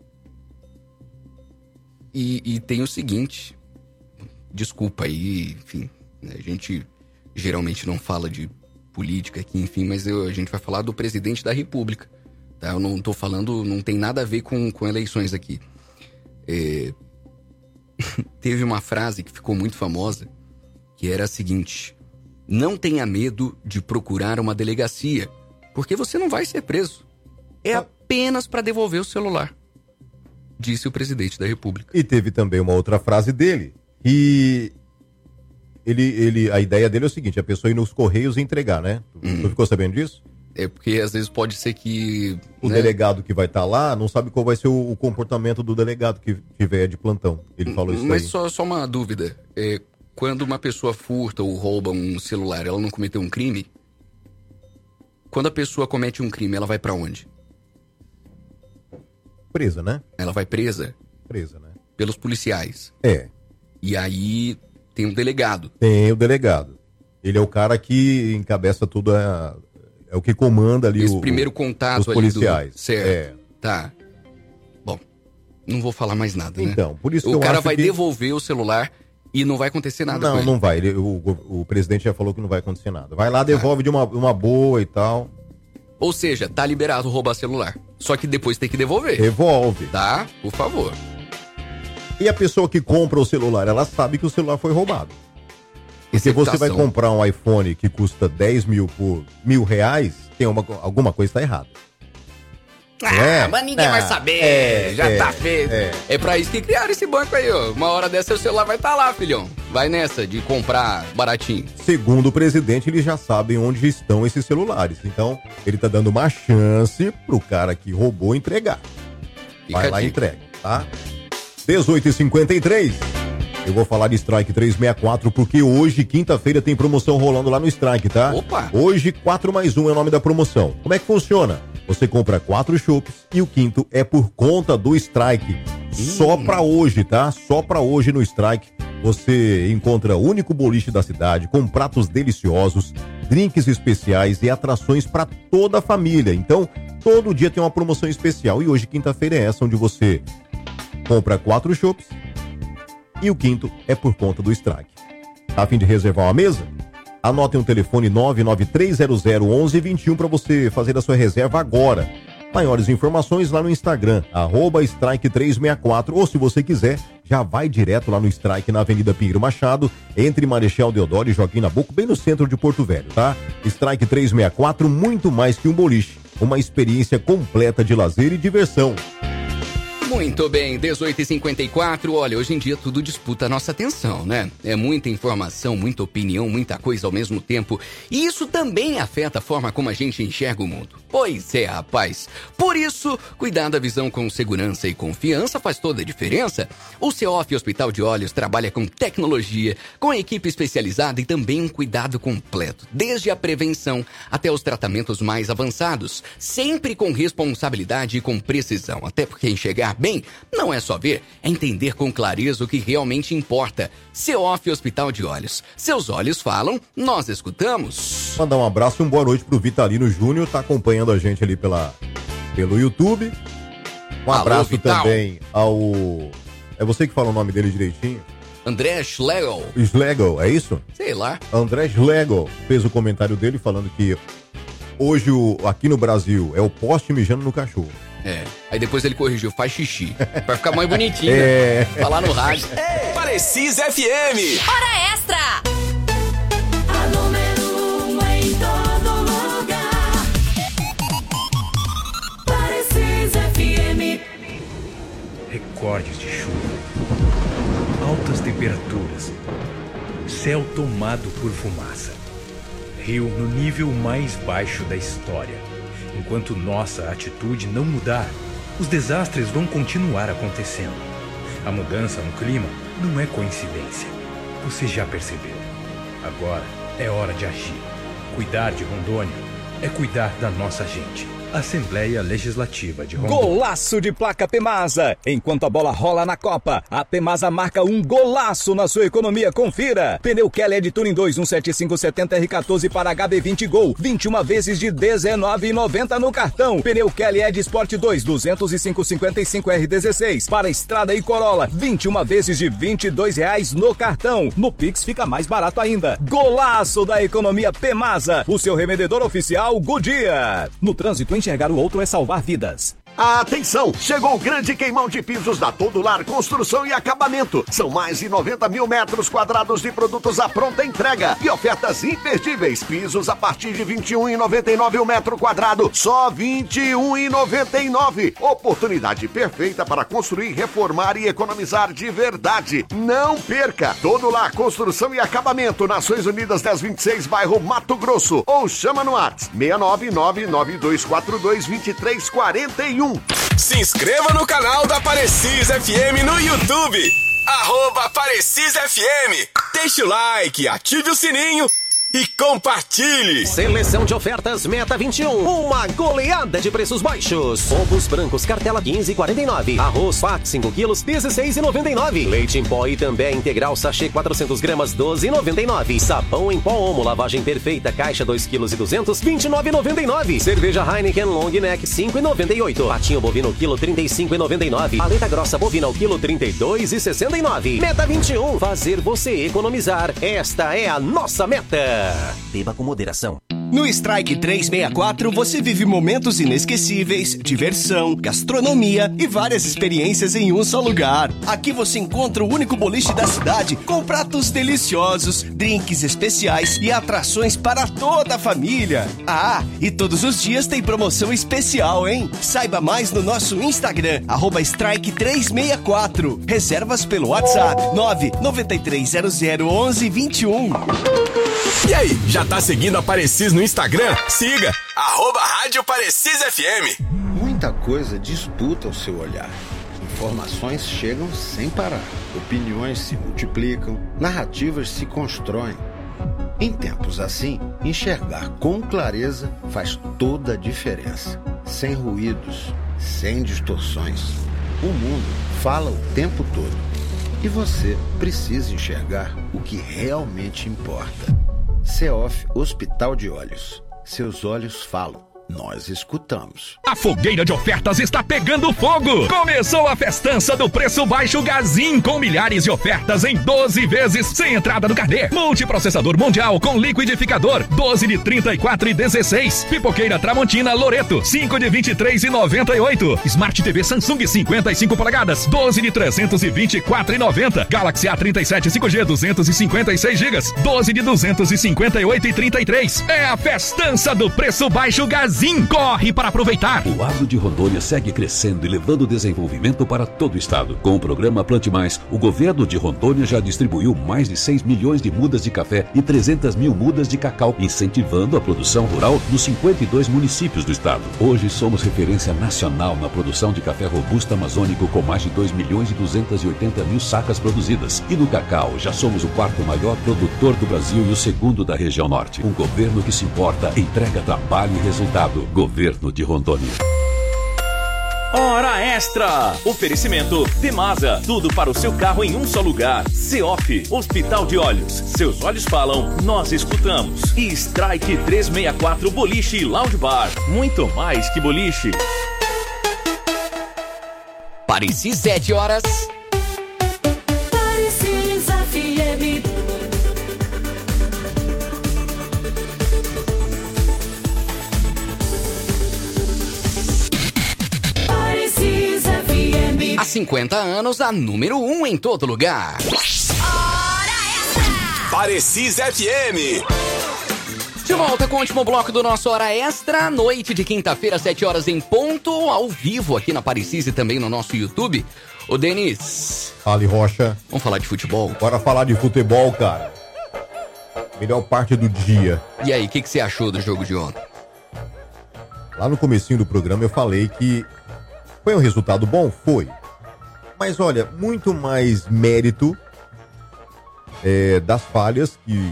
E, e tem o seguinte, desculpa aí, enfim, né, a gente geralmente não fala de política aqui, enfim, mas eu, a gente vai falar do presidente da República, tá? Eu não tô falando, não tem nada a ver com, com eleições aqui. É... Teve uma frase que ficou muito famosa, que era a seguinte: não tenha medo de procurar uma delegacia, porque você não vai ser preso. É apenas para devolver o celular, disse o presidente da República. E teve também uma outra frase dele, e ele, ele, a ideia dele é o seguinte: a pessoa ir nos Correios e entregar, né? Hum. Tu ficou sabendo disso? É porque às vezes pode ser que... O né? delegado que vai estar lá não sabe qual vai ser o, o comportamento do delegado que tiver de plantão. Ele falou isso Mas aí. só, só uma dúvida. É, quando uma pessoa furta ou rouba um celular, ela não cometeu um crime? Quando a pessoa comete um crime, ela vai pra onde? Presa, né? Ela vai presa? Presa, né? Pelos policiais. É. E aí tem um delegado. Tem o delegado. Ele é o cara que encabeça tudo, a, é o que comanda ali Esse o, primeiro contato os ali policiais. do... Certo. É. Tá. Bom, não vou falar mais nada, né? Então, por isso que o eu cara acho vai que... devolver o celular e não vai acontecer nada com Não, ele. não vai. Ele, o, o presidente já falou que não vai acontecer nada. Vai lá, devolve de uma, uma boa e tal. Ou seja, tá liberado roubar celular. Só que depois tem que devolver. Devolve. Tá? Por favor. E a pessoa que compra o celular, ela sabe que o celular foi roubado. Porque você vai comprar um iPhone que custa dez mil por mil reais, tem uma, alguma coisa que tá errada. Ah, é? mas ninguém ah, vai saber. é, já é, tá feito. É. É pra isso que criaram esse banco aí, ó. Uma hora dessa o celular vai estar tá lá, filhão. Vai nessa de comprar baratinho. Segundo o presidente, eles já sabem onde estão esses celulares. Então, ele tá dando uma chance pro cara que roubou entregar. Fica vai lá e dica. entrega, tá? dezoito e cinquenta e três. Eu vou falar de Strike trezentos e sessenta e quatro porque hoje, quinta-feira, tem promoção rolando lá no Strike, tá? Opa! Hoje, quatro mais um é o nome da promoção. Como é que funciona? Você compra quatro chopps e o quinto é por conta do Strike. Só pra hoje, tá? Só pra hoje no Strike. Você encontra o único boliche da cidade com pratos deliciosos, drinks especiais e atrações pra toda a família. Então, todo dia tem uma promoção especial. E hoje, quinta-feira, é essa, onde você compra quatro chopps e o quinto é por conta do Strike. Tá a fim de reservar uma mesa? Anotem o telefone nove nove três zero zero um um dois um para você fazer a sua reserva agora. Maiores informações lá no Instagram, arroba Strike trezentos e sessenta e quatro, ou se você quiser, já vai direto lá no Strike na Avenida Pinheiro Machado, entre Marechal Deodoro e Joaquim Nabuco, bem no centro de Porto Velho, tá? Strike trezentos e sessenta e quatro, muito mais que um boliche, uma experiência completa de lazer e diversão. Muito bem, dezoito e cinquenta e quatro. Olha, hoje em dia tudo disputa a nossa atenção, né? É muita informação, muita opinião, muita coisa ao mesmo tempo. E isso também afeta a forma como a gente enxerga o mundo. Pois é, rapaz. Por isso, cuidar da visão com segurança e confiança faz toda a diferença. O CEOF Hospital de Olhos trabalha com tecnologia, com equipe especializada e também um cuidado completo, desde a prevenção até os tratamentos mais avançados, sempre com responsabilidade e com precisão, até porque enxergar enxergar bem não é só ver, é entender com clareza o que realmente importa. CEOF Hospital de Olhos. Seus olhos falam, nós escutamos. Mandar um abraço e uma boa noite pro Vitalino Júnior, tá acompanhando a gente ali pela, pelo YouTube. Um Alô, abraço Vital. também ao... É você que fala o nome dele direitinho? André Schlegel. Schlegel, é isso? Sei lá. André Schlegel fez o comentário dele falando que hoje o, aqui no Brasil é o poste mijando no cachorro. É, aí depois ele corrigiu, faz xixi. Pra ficar mais bonitinho, É. né? Falar no rádio. Parecis F M. Hora extra. A número um em todo lugar. Parecis F M. Recordes de chuva, altas temperaturas, céu tomado por fumaça, rio no nível mais baixo da história. Enquanto nossa atitude não mudar, os desastres vão continuar acontecendo. A mudança no clima não é coincidência. Você já percebeu. Agora é hora de agir. Cuidar de Rondônia é cuidar da nossa gente. Assembleia Legislativa de Rondônia. Golaço de placa Pemasa. Enquanto a bola rola na Copa, a Pemasa marca um golaço na sua economia. Confira. Pneu Keller de Tuning dois um sete cinco sete zero R quatorze para H B vinte Gol. vinte e uma vezes de dezenove reais e noventa centavos no cartão. Pneu Keller Ed Sport dois duzentos e cinco cinquenta e cinco R dezesseis para Estrada e Corolla. vinte e uma vezes de vinte e dois reais no cartão. No Pix fica mais barato ainda. Golaço da economia Pemasa. O seu revendedor oficial Goodyear. No trânsito, enxergar o outro é salvar vidas. Atenção! Chegou o grande queimão de pisos da Todo Lar Construção e Acabamento. São mais de noventa mil metros quadrados de produtos à pronta entrega e ofertas imperdíveis. Pisos a partir de vinte e um reais e noventa e nove centavos o metro quadrado. Só vinte e um reais e noventa e nove centavos. Oportunidade perfeita para construir, reformar e economizar de verdade. Não perca! Todo Lar Construção e Acabamento, Nações Unidas dez vinte e seis, bairro Mato Grosso. Ou chama no WhatsApp seis nove nove nove dois quatro dois dois três quatro um. Se inscreva no canal da Parecis F M no YouTube. Arroba Parecis F M. Deixe o like, ative o sininho e compartilhe. Seleção de ofertas Meta vinte e um. Uma goleada de preços baixos. Ovos brancos cartela quinze e quarenta e nove. Arroz Pac cinco quilos dezesseis reais e noventa e nove. Leite em pó e também integral sachê quatrocentas gramas doze reais e noventa e nove. Sabão em pó Omo lavagem perfeita caixa dois quilos e duzentos vinte e nove reais e noventa e nove. Cerveja Heineken Long Neck cinco reais e noventa e oito. Patinho bovino quilo trinta e cinco reais e noventa e nove. Paleta grossa bovina o quilo trinta e dois reais e sessenta e nove. Meta vinte e um. Fazer você economizar. Esta é a nossa meta. Beba com moderação. No Strike trezentos e sessenta e quatro você vive momentos inesquecíveis, diversão, gastronomia e várias experiências em um só lugar. Aqui você encontra o único boliche da cidade com pratos deliciosos, drinks especiais e atrações para toda a família. Ah, e todos os dias tem promoção especial, hein? Saiba mais no nosso Instagram, arroba Strike trezentos e sessenta e quatro. Reservas pelo WhatsApp nove nove três zero zero onze vinte e um. E aí, já tá seguindo a Parecis no Instagram? Siga, arroba Rádio Parecis F M. Muita coisa disputa o seu olhar. Informações chegam sem parar. Opiniões se multiplicam, narrativas se constroem. Em tempos assim, enxergar com clareza faz toda a diferença. Sem ruídos, sem distorções. O mundo fala o tempo todo. E você precisa enxergar o que realmente importa. CEOF Hospital de Olhos. Seus olhos falam. Nós escutamos. A fogueira de ofertas está pegando fogo. Começou a festança do preço baixo Gazin, com milhares de ofertas em doze vezes sem entrada no carnê. Multiprocessador mundial com liquidificador, doze de trinta e quatro e dezesseis. Pipoqueira Tramontina Loreto, cinco de vinte e três e noventa e oito. Smart T V Samsung cinquenta e cinco polegadas, doze de trezentos e vinte e quatro e noventa. Galaxy A trinta e sete cinco G duzentos e cinquenta e seis gigas, doze de duzentos e cinquenta e oito e trinta e três. É a festança do preço baixo Gazin. Corre para aproveitar. O agro de Rondônia segue crescendo e levando desenvolvimento para todo o estado. Com o programa Plante Mais, o governo de Rondônia já distribuiu mais de seis milhões de mudas de café e trezentas mil mudas de cacau, incentivando a produção rural nos cinquenta e dois municípios do estado. Hoje somos referência nacional na produção de café robusto amazônico, com mais de dois milhões e duzentas e oitenta mil sacas produzidas. E no cacau, já somos o quarto maior produtor do Brasil e o segundo da região norte. Um governo que se importa, entrega trabalho e resultado. Governo de Rondônia. Hora Extra. Oferecimento Temasa. Tudo para o seu carro em um só lugar. Ceof. Hospital de Olhos. Seus olhos falam, nós escutamos. E Strike trezentos e sessenta e quatro Boliche e Lounge Bar. Muito mais que boliche. Pareci sete horas. Parecis F M. Parecis F M. Há cinquenta anos, a número um em todo lugar. Parecis F M. De volta com o último bloco do nosso Hora Extra, noite de quinta-feira, sete horas em ponto, ao vivo aqui na Parecis e também no nosso YouTube. Ô, Denis. Ali Rocha. Vamos falar de futebol? Bora falar de futebol, cara. Melhor parte do dia. E aí, o que, que você achou do jogo de ontem? Lá no comecinho do programa eu falei que foi um resultado bom? Foi. Mas olha, muito mais mérito é, das falhas que...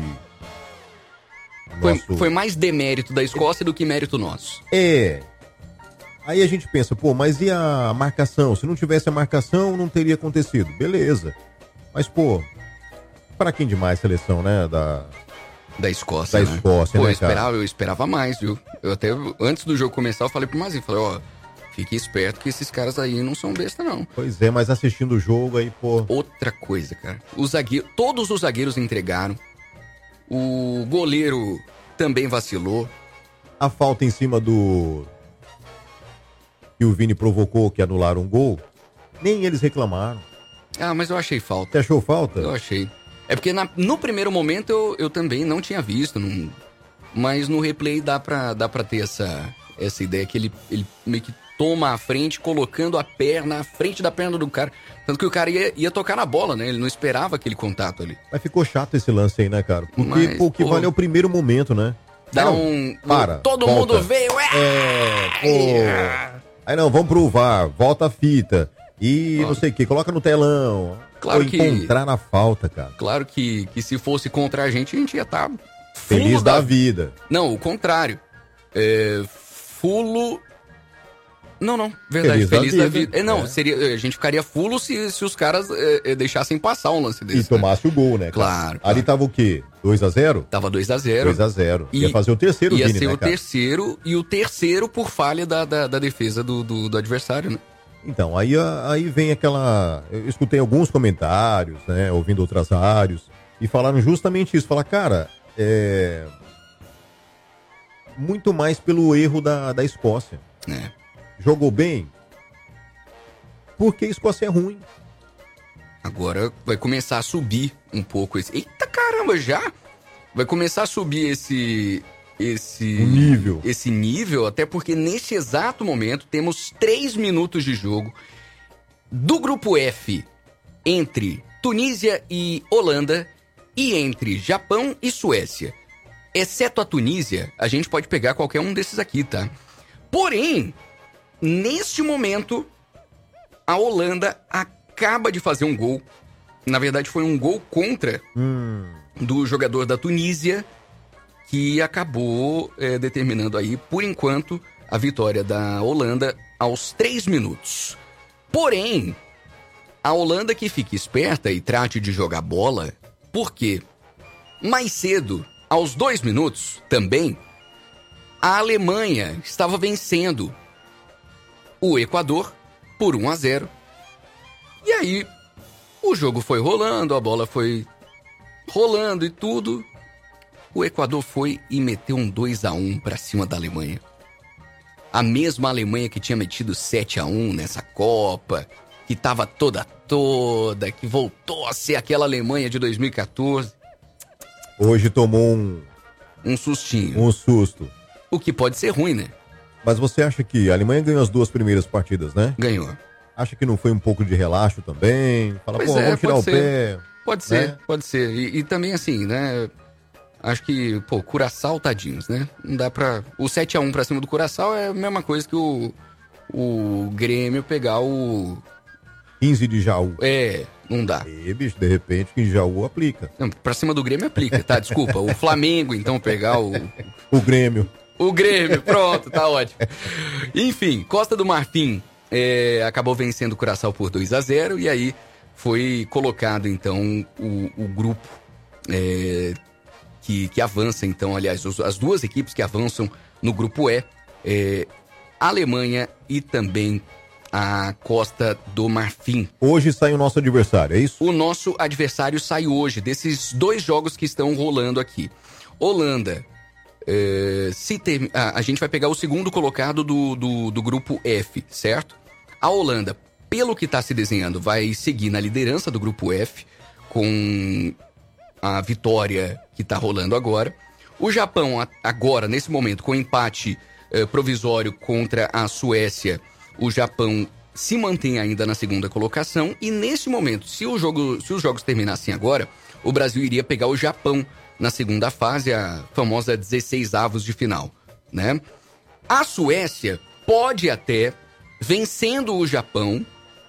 Foi, Nosso... foi mais demérito da Escócia do que mérito nosso. É. Aí a gente pensa, pô, mas e a marcação? Se não tivesse a marcação, não teria acontecido. Beleza. Mas, pô, fraquinho demais a seleção, né? Da, da Escócia, Da né? Escócia, Pô, né, eu esperava, eu esperava mais, viu? Eu até, antes do jogo começar, eu falei pro Mazinho, falei, ó, fique esperto que esses caras aí não são besta, não. Pois é, mas assistindo o jogo aí, pô... Outra coisa, cara. Os zagueiros, todos os zagueiros entregaram. O goleiro também vacilou. A falta em cima do... que o Vini provocou, que anularam um gol, nem eles reclamaram. Ah, mas eu achei falta. Você achou falta? Eu achei. É porque na, no primeiro momento eu, eu também não tinha visto, não, mas no replay dá pra, dá pra ter essa, essa ideia que ele, ele meio que toma a frente, colocando a perna à frente da perna do cara. Tanto que o cara ia, ia tocar na bola, né? Ele não esperava aquele contato ali. Mas ficou chato esse lance aí, né, cara? Porque Mas, pô, o que pô, vale é o primeiro momento, né? Dá Não, um... Para, todo volta. mundo veio... É, pô... Aí não, vamos pro V A R, volta a fita. E Claro. não sei o que, coloca no telão. Claro Pô, que- encontrar na falta, cara. Claro que, que se fosse contra a gente, a gente ia estar... Feliz da vida. Não, o contrário. É, fulo... Não, não, verdade, Feliz da feliz da vida. vida. É, não, É. seria, a gente ficaria fulo se, se os caras é, é, deixassem passar um lance desse. E tomasse o gol, né? cara? Claro, Ali tava o quê? dois a zero? Tava dois a zero. dois a zero. E Ia fazer o terceiro, Ia Vini, ser né, o cara? terceiro, e o terceiro por falha da, da, da defesa do, do, do adversário, né? Então, aí, aí vem aquela... Eu escutei alguns comentários, né? Ouvindo outras rádios. E falaram justamente isso. Falaram, cara, é... muito mais pelo erro da, da Escócia. É. Jogou bem? Porque a Escócia é ruim. Agora vai começar a subir um pouco esse... Eita caramba, já? Vai começar a subir esse... Esse O nível. Esse nível, até porque neste exato momento temos três minutos de jogo do grupo F entre Tunísia e Holanda e entre Japão e Suécia. Exceto a Tunísia, a gente pode pegar qualquer um desses aqui, tá? Porém, neste momento, a Holanda acaba de fazer um gol. Na verdade, foi um gol contra Hum. do jogador da Tunísia, que acabou é, determinando aí, por enquanto, a vitória da Holanda aos três minutos. Porém, a Holanda que fique esperta e trate de jogar bola, porque mais cedo, aos dois minutos, também, a Alemanha estava vencendo o Equador por um a zero. E aí, o jogo foi rolando, a bola foi rolando e tudo. O Equador foi e meteu um dois a um pra cima da Alemanha. A mesma Alemanha que tinha metido sete a um nessa Copa, que tava toda toda, que voltou a ser aquela Alemanha de dois mil e quatorze. Hoje tomou um... Um sustinho. Um susto. O que pode ser ruim, né? Mas você acha que a Alemanha ganhou as duas primeiras partidas, né? Ganhou. Acha que não foi um pouco de relaxo também? Fala, Pois pô, é, vamos tirar pode o ser. pé. Pode ser, né? pode ser. E, e também assim, né? Acho que, pô, Curaçao, tadinhos, né? Não dá pra... O sete a um pra cima do Curaçao é a mesma coisa que o, o Grêmio pegar o... quinze de Jaú. É, não dá. E, bicho, de repente, que Jaú aplica. Não, pra cima do Grêmio aplica, tá? Desculpa. O Flamengo, então, pegar o... O Grêmio. O Grêmio, pronto, tá ótimo. Enfim, Costa do Marfim é, acabou vencendo o Curaçao por dois a zero e aí foi colocado, então, o, o grupo é, que, que avança, então, aliás, os, as duas equipes que avançam no grupo E, é, a Alemanha e também a Costa do Marfim. Hoje sai o nosso adversário, é isso? O nosso adversário sai hoje, desses dois jogos que estão rolando aqui. Holanda, é, se ter, a, a gente vai pegar o segundo colocado do, do, do grupo F, certo? A Holanda, pelo que está se desenhando, vai seguir na liderança do grupo F, com a vitória que está rolando agora. O Japão, agora, nesse momento, com empate eh, provisório contra a Suécia, o Japão se mantém ainda na segunda colocação. E nesse momento, se, o jogo, se os jogos terminassem agora, o Brasil iria pegar o Japão na segunda fase, a famosa dezesseis avos de final, né? A Suécia pode até, vencendo o Japão,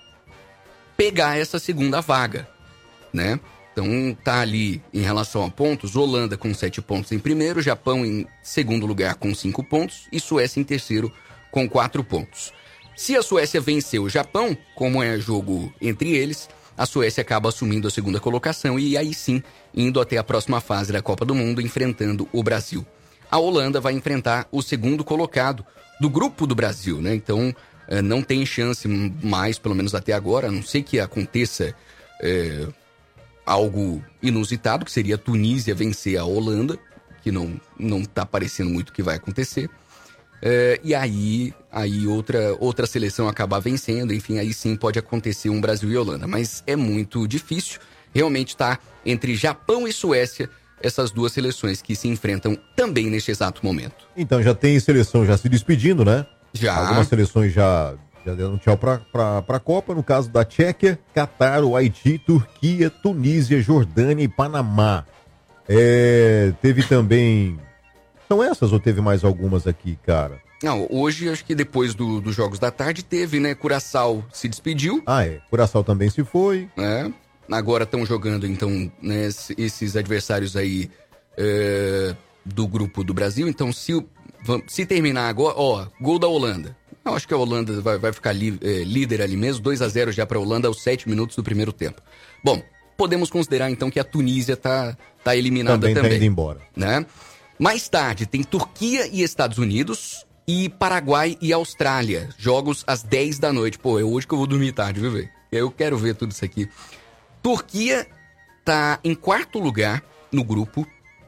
pegar essa segunda vaga, né? Então tá ali em relação a pontos, Holanda com sete pontos em primeiro, Japão em segundo lugar com cinco pontos e Suécia em terceiro com quatro pontos. Se a Suécia vencer o Japão, como é jogo entre eles, a Suécia acaba assumindo a segunda colocação e aí sim indo até a próxima fase da Copa do Mundo, enfrentando o Brasil. A Holanda vai enfrentar o segundo colocado do grupo do Brasil, né? Então não tem chance mais, pelo menos até agora, a não sei que aconteça é, algo inusitado, que seria a Tunísia vencer a Holanda, que não, não tá parecendo muito que vai acontecer. É, e aí, aí outra, outra seleção acabar vencendo, enfim, aí sim pode acontecer um Brasil e Holanda. Mas é muito difícil, realmente tá entre Japão e Suécia, essas duas seleções que se enfrentam também neste exato momento. Então já tem seleção já se despedindo, né? Já. Algumas seleções já, já deram tchau pra, pra, pra Copa, no caso da Tchequia, Catar, o Haiti, Turquia, Tunísia, Jordânia e Panamá. É, teve também... São essas ou teve mais algumas aqui, cara? Não, hoje acho que depois do, dos Jogos da Tarde teve, né? Curaçao se despediu. Ah, é. Curaçao também se foi. É. Agora estão jogando, então, né, esses adversários aí é, do grupo do Brasil. Então, se, se terminar agora, ó, gol da Holanda. Eu acho que a Holanda vai, vai ficar li, é, líder ali mesmo. dois a zero já para a Holanda aos sete minutos do primeiro tempo. Bom, podemos considerar então que a Tunísia tá, tá eliminada também. Também tá indo embora. Né? Mais tarde tem Turquia e Estados Unidos e Paraguai e Austrália. Jogos às dez da noite. Pô, é hoje que eu vou dormir tarde, viu, velho? Eu quero ver tudo isso aqui. Turquia tá em quarto lugar no grupo,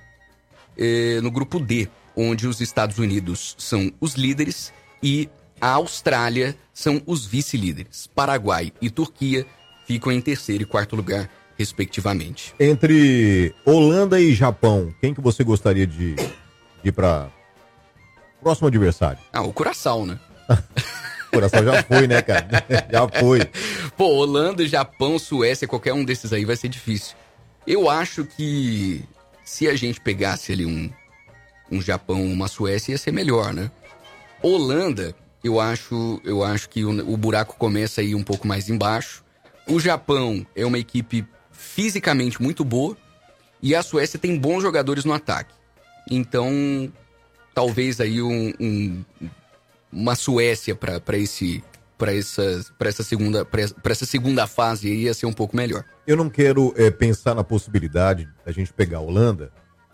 eh, no grupo D, onde os Estados Unidos são os líderes e a Austrália são os vice-líderes. Paraguai e Turquia ficam em terceiro e quarto lugar, respectivamente. Entre Holanda e Japão, quem que você gostaria de, de ir para próximo adversário? Ah, o Curaçao, né? Curaçao já foi, né, cara? Já foi. Pô, Holanda, Japão, Suécia, qualquer um desses aí vai ser difícil. Eu acho que se a gente pegasse ali um, um Japão, uma Suécia, ia ser melhor, né? Holanda, eu acho, eu acho que o, o buraco começa aí um pouco mais embaixo. O Japão é uma equipe fisicamente muito boa e a Suécia tem bons jogadores no ataque. Então, talvez aí um, um, uma Suécia para esse para essa para essa segunda para essa segunda fase aí ia ser um pouco melhor. Eu não quero é, pensar na possibilidade da gente pegar a Holanda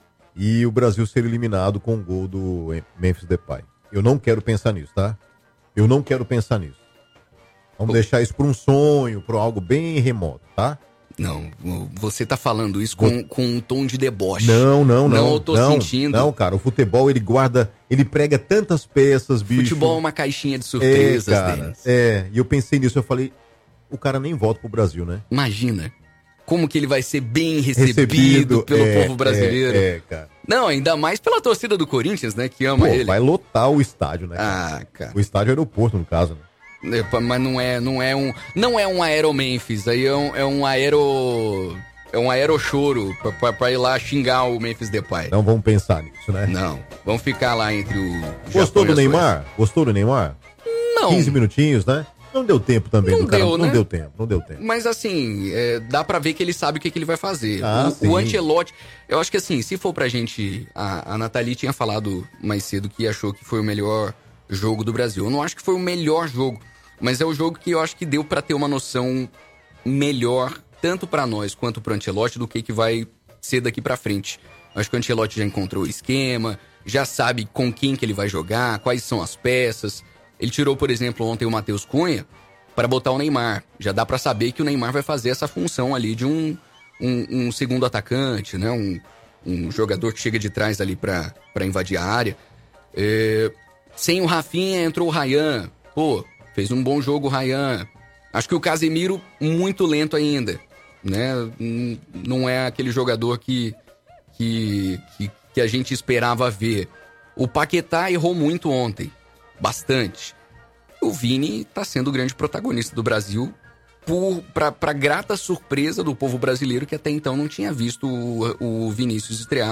e o Brasil ser eliminado com o gol do Memphis Depay. Eu não quero pensar nisso, tá? Eu não quero pensar nisso. Vamos deixar isso para um sonho, para algo bem remoto, tá? Não, você tá falando isso com, com um tom de deboche. Não, não, não. Não, eu tô não, sentindo. Não, cara, o futebol, ele guarda, ele prega tantas peças, bicho. Futebol é uma caixinha de surpresas, é, cara, Denis. É, e eu pensei nisso, eu falei, o cara nem volta pro Brasil, né? Imagina, como que ele vai ser bem recebido, Recebido pelo é, povo brasileiro. É, é, cara. Não, ainda mais pela torcida do Corinthians, né, que ama Pô, ele. vai lotar o estádio, né, cara? Ah, cara. O estádio aeroporto, no caso, né? Mas não é, não é um, não é um aero Memphis, aí é um, é um aero, é um aerochoro pra, pra, pra ir lá xingar o Memphis Depay. Não vamos pensar nisso, né? Não, vamos ficar lá entre o Gostou do Neymar? Gostou do Neymar? Não. quinze minutinhos, né? Não deu tempo também Não do cara. deu, Não né? deu tempo, não deu tempo. Mas assim, é, dá pra ver que ele sabe o que, que ele vai fazer. Ah, o, sim. o Ancelotti, eu acho que assim, se for pra gente, a, a Nathalie tinha falado mais cedo que achou que foi o melhor jogo do Brasil. Eu não acho que foi o melhor jogo. Mas é o jogo que eu acho que deu pra ter uma noção melhor, tanto pra nós quanto pro Ancelotti, do que, que vai ser daqui pra frente. Acho que o Ancelotti já encontrou o esquema, já sabe com quem que ele vai jogar, quais são as peças. Ele tirou, por exemplo, ontem o Matheus Cunha para botar o Neymar. Já dá para saber que o Neymar vai fazer essa função ali de um, um, um segundo atacante, né? Um, um jogador que chega de trás ali para invadir a área. É... Sem o Rafinha entrou o Ryan. Pô, fez um bom jogo o Ryan. Acho que o Casemiro muito lento ainda, né? Não é aquele jogador que, que, que, que a gente esperava ver. O Paquetá errou muito ontem. Bastante. O Vini tá sendo o grande protagonista do Brasil por, pra, pra grata surpresa do povo brasileiro que até então não tinha visto o, o Vinícius estrear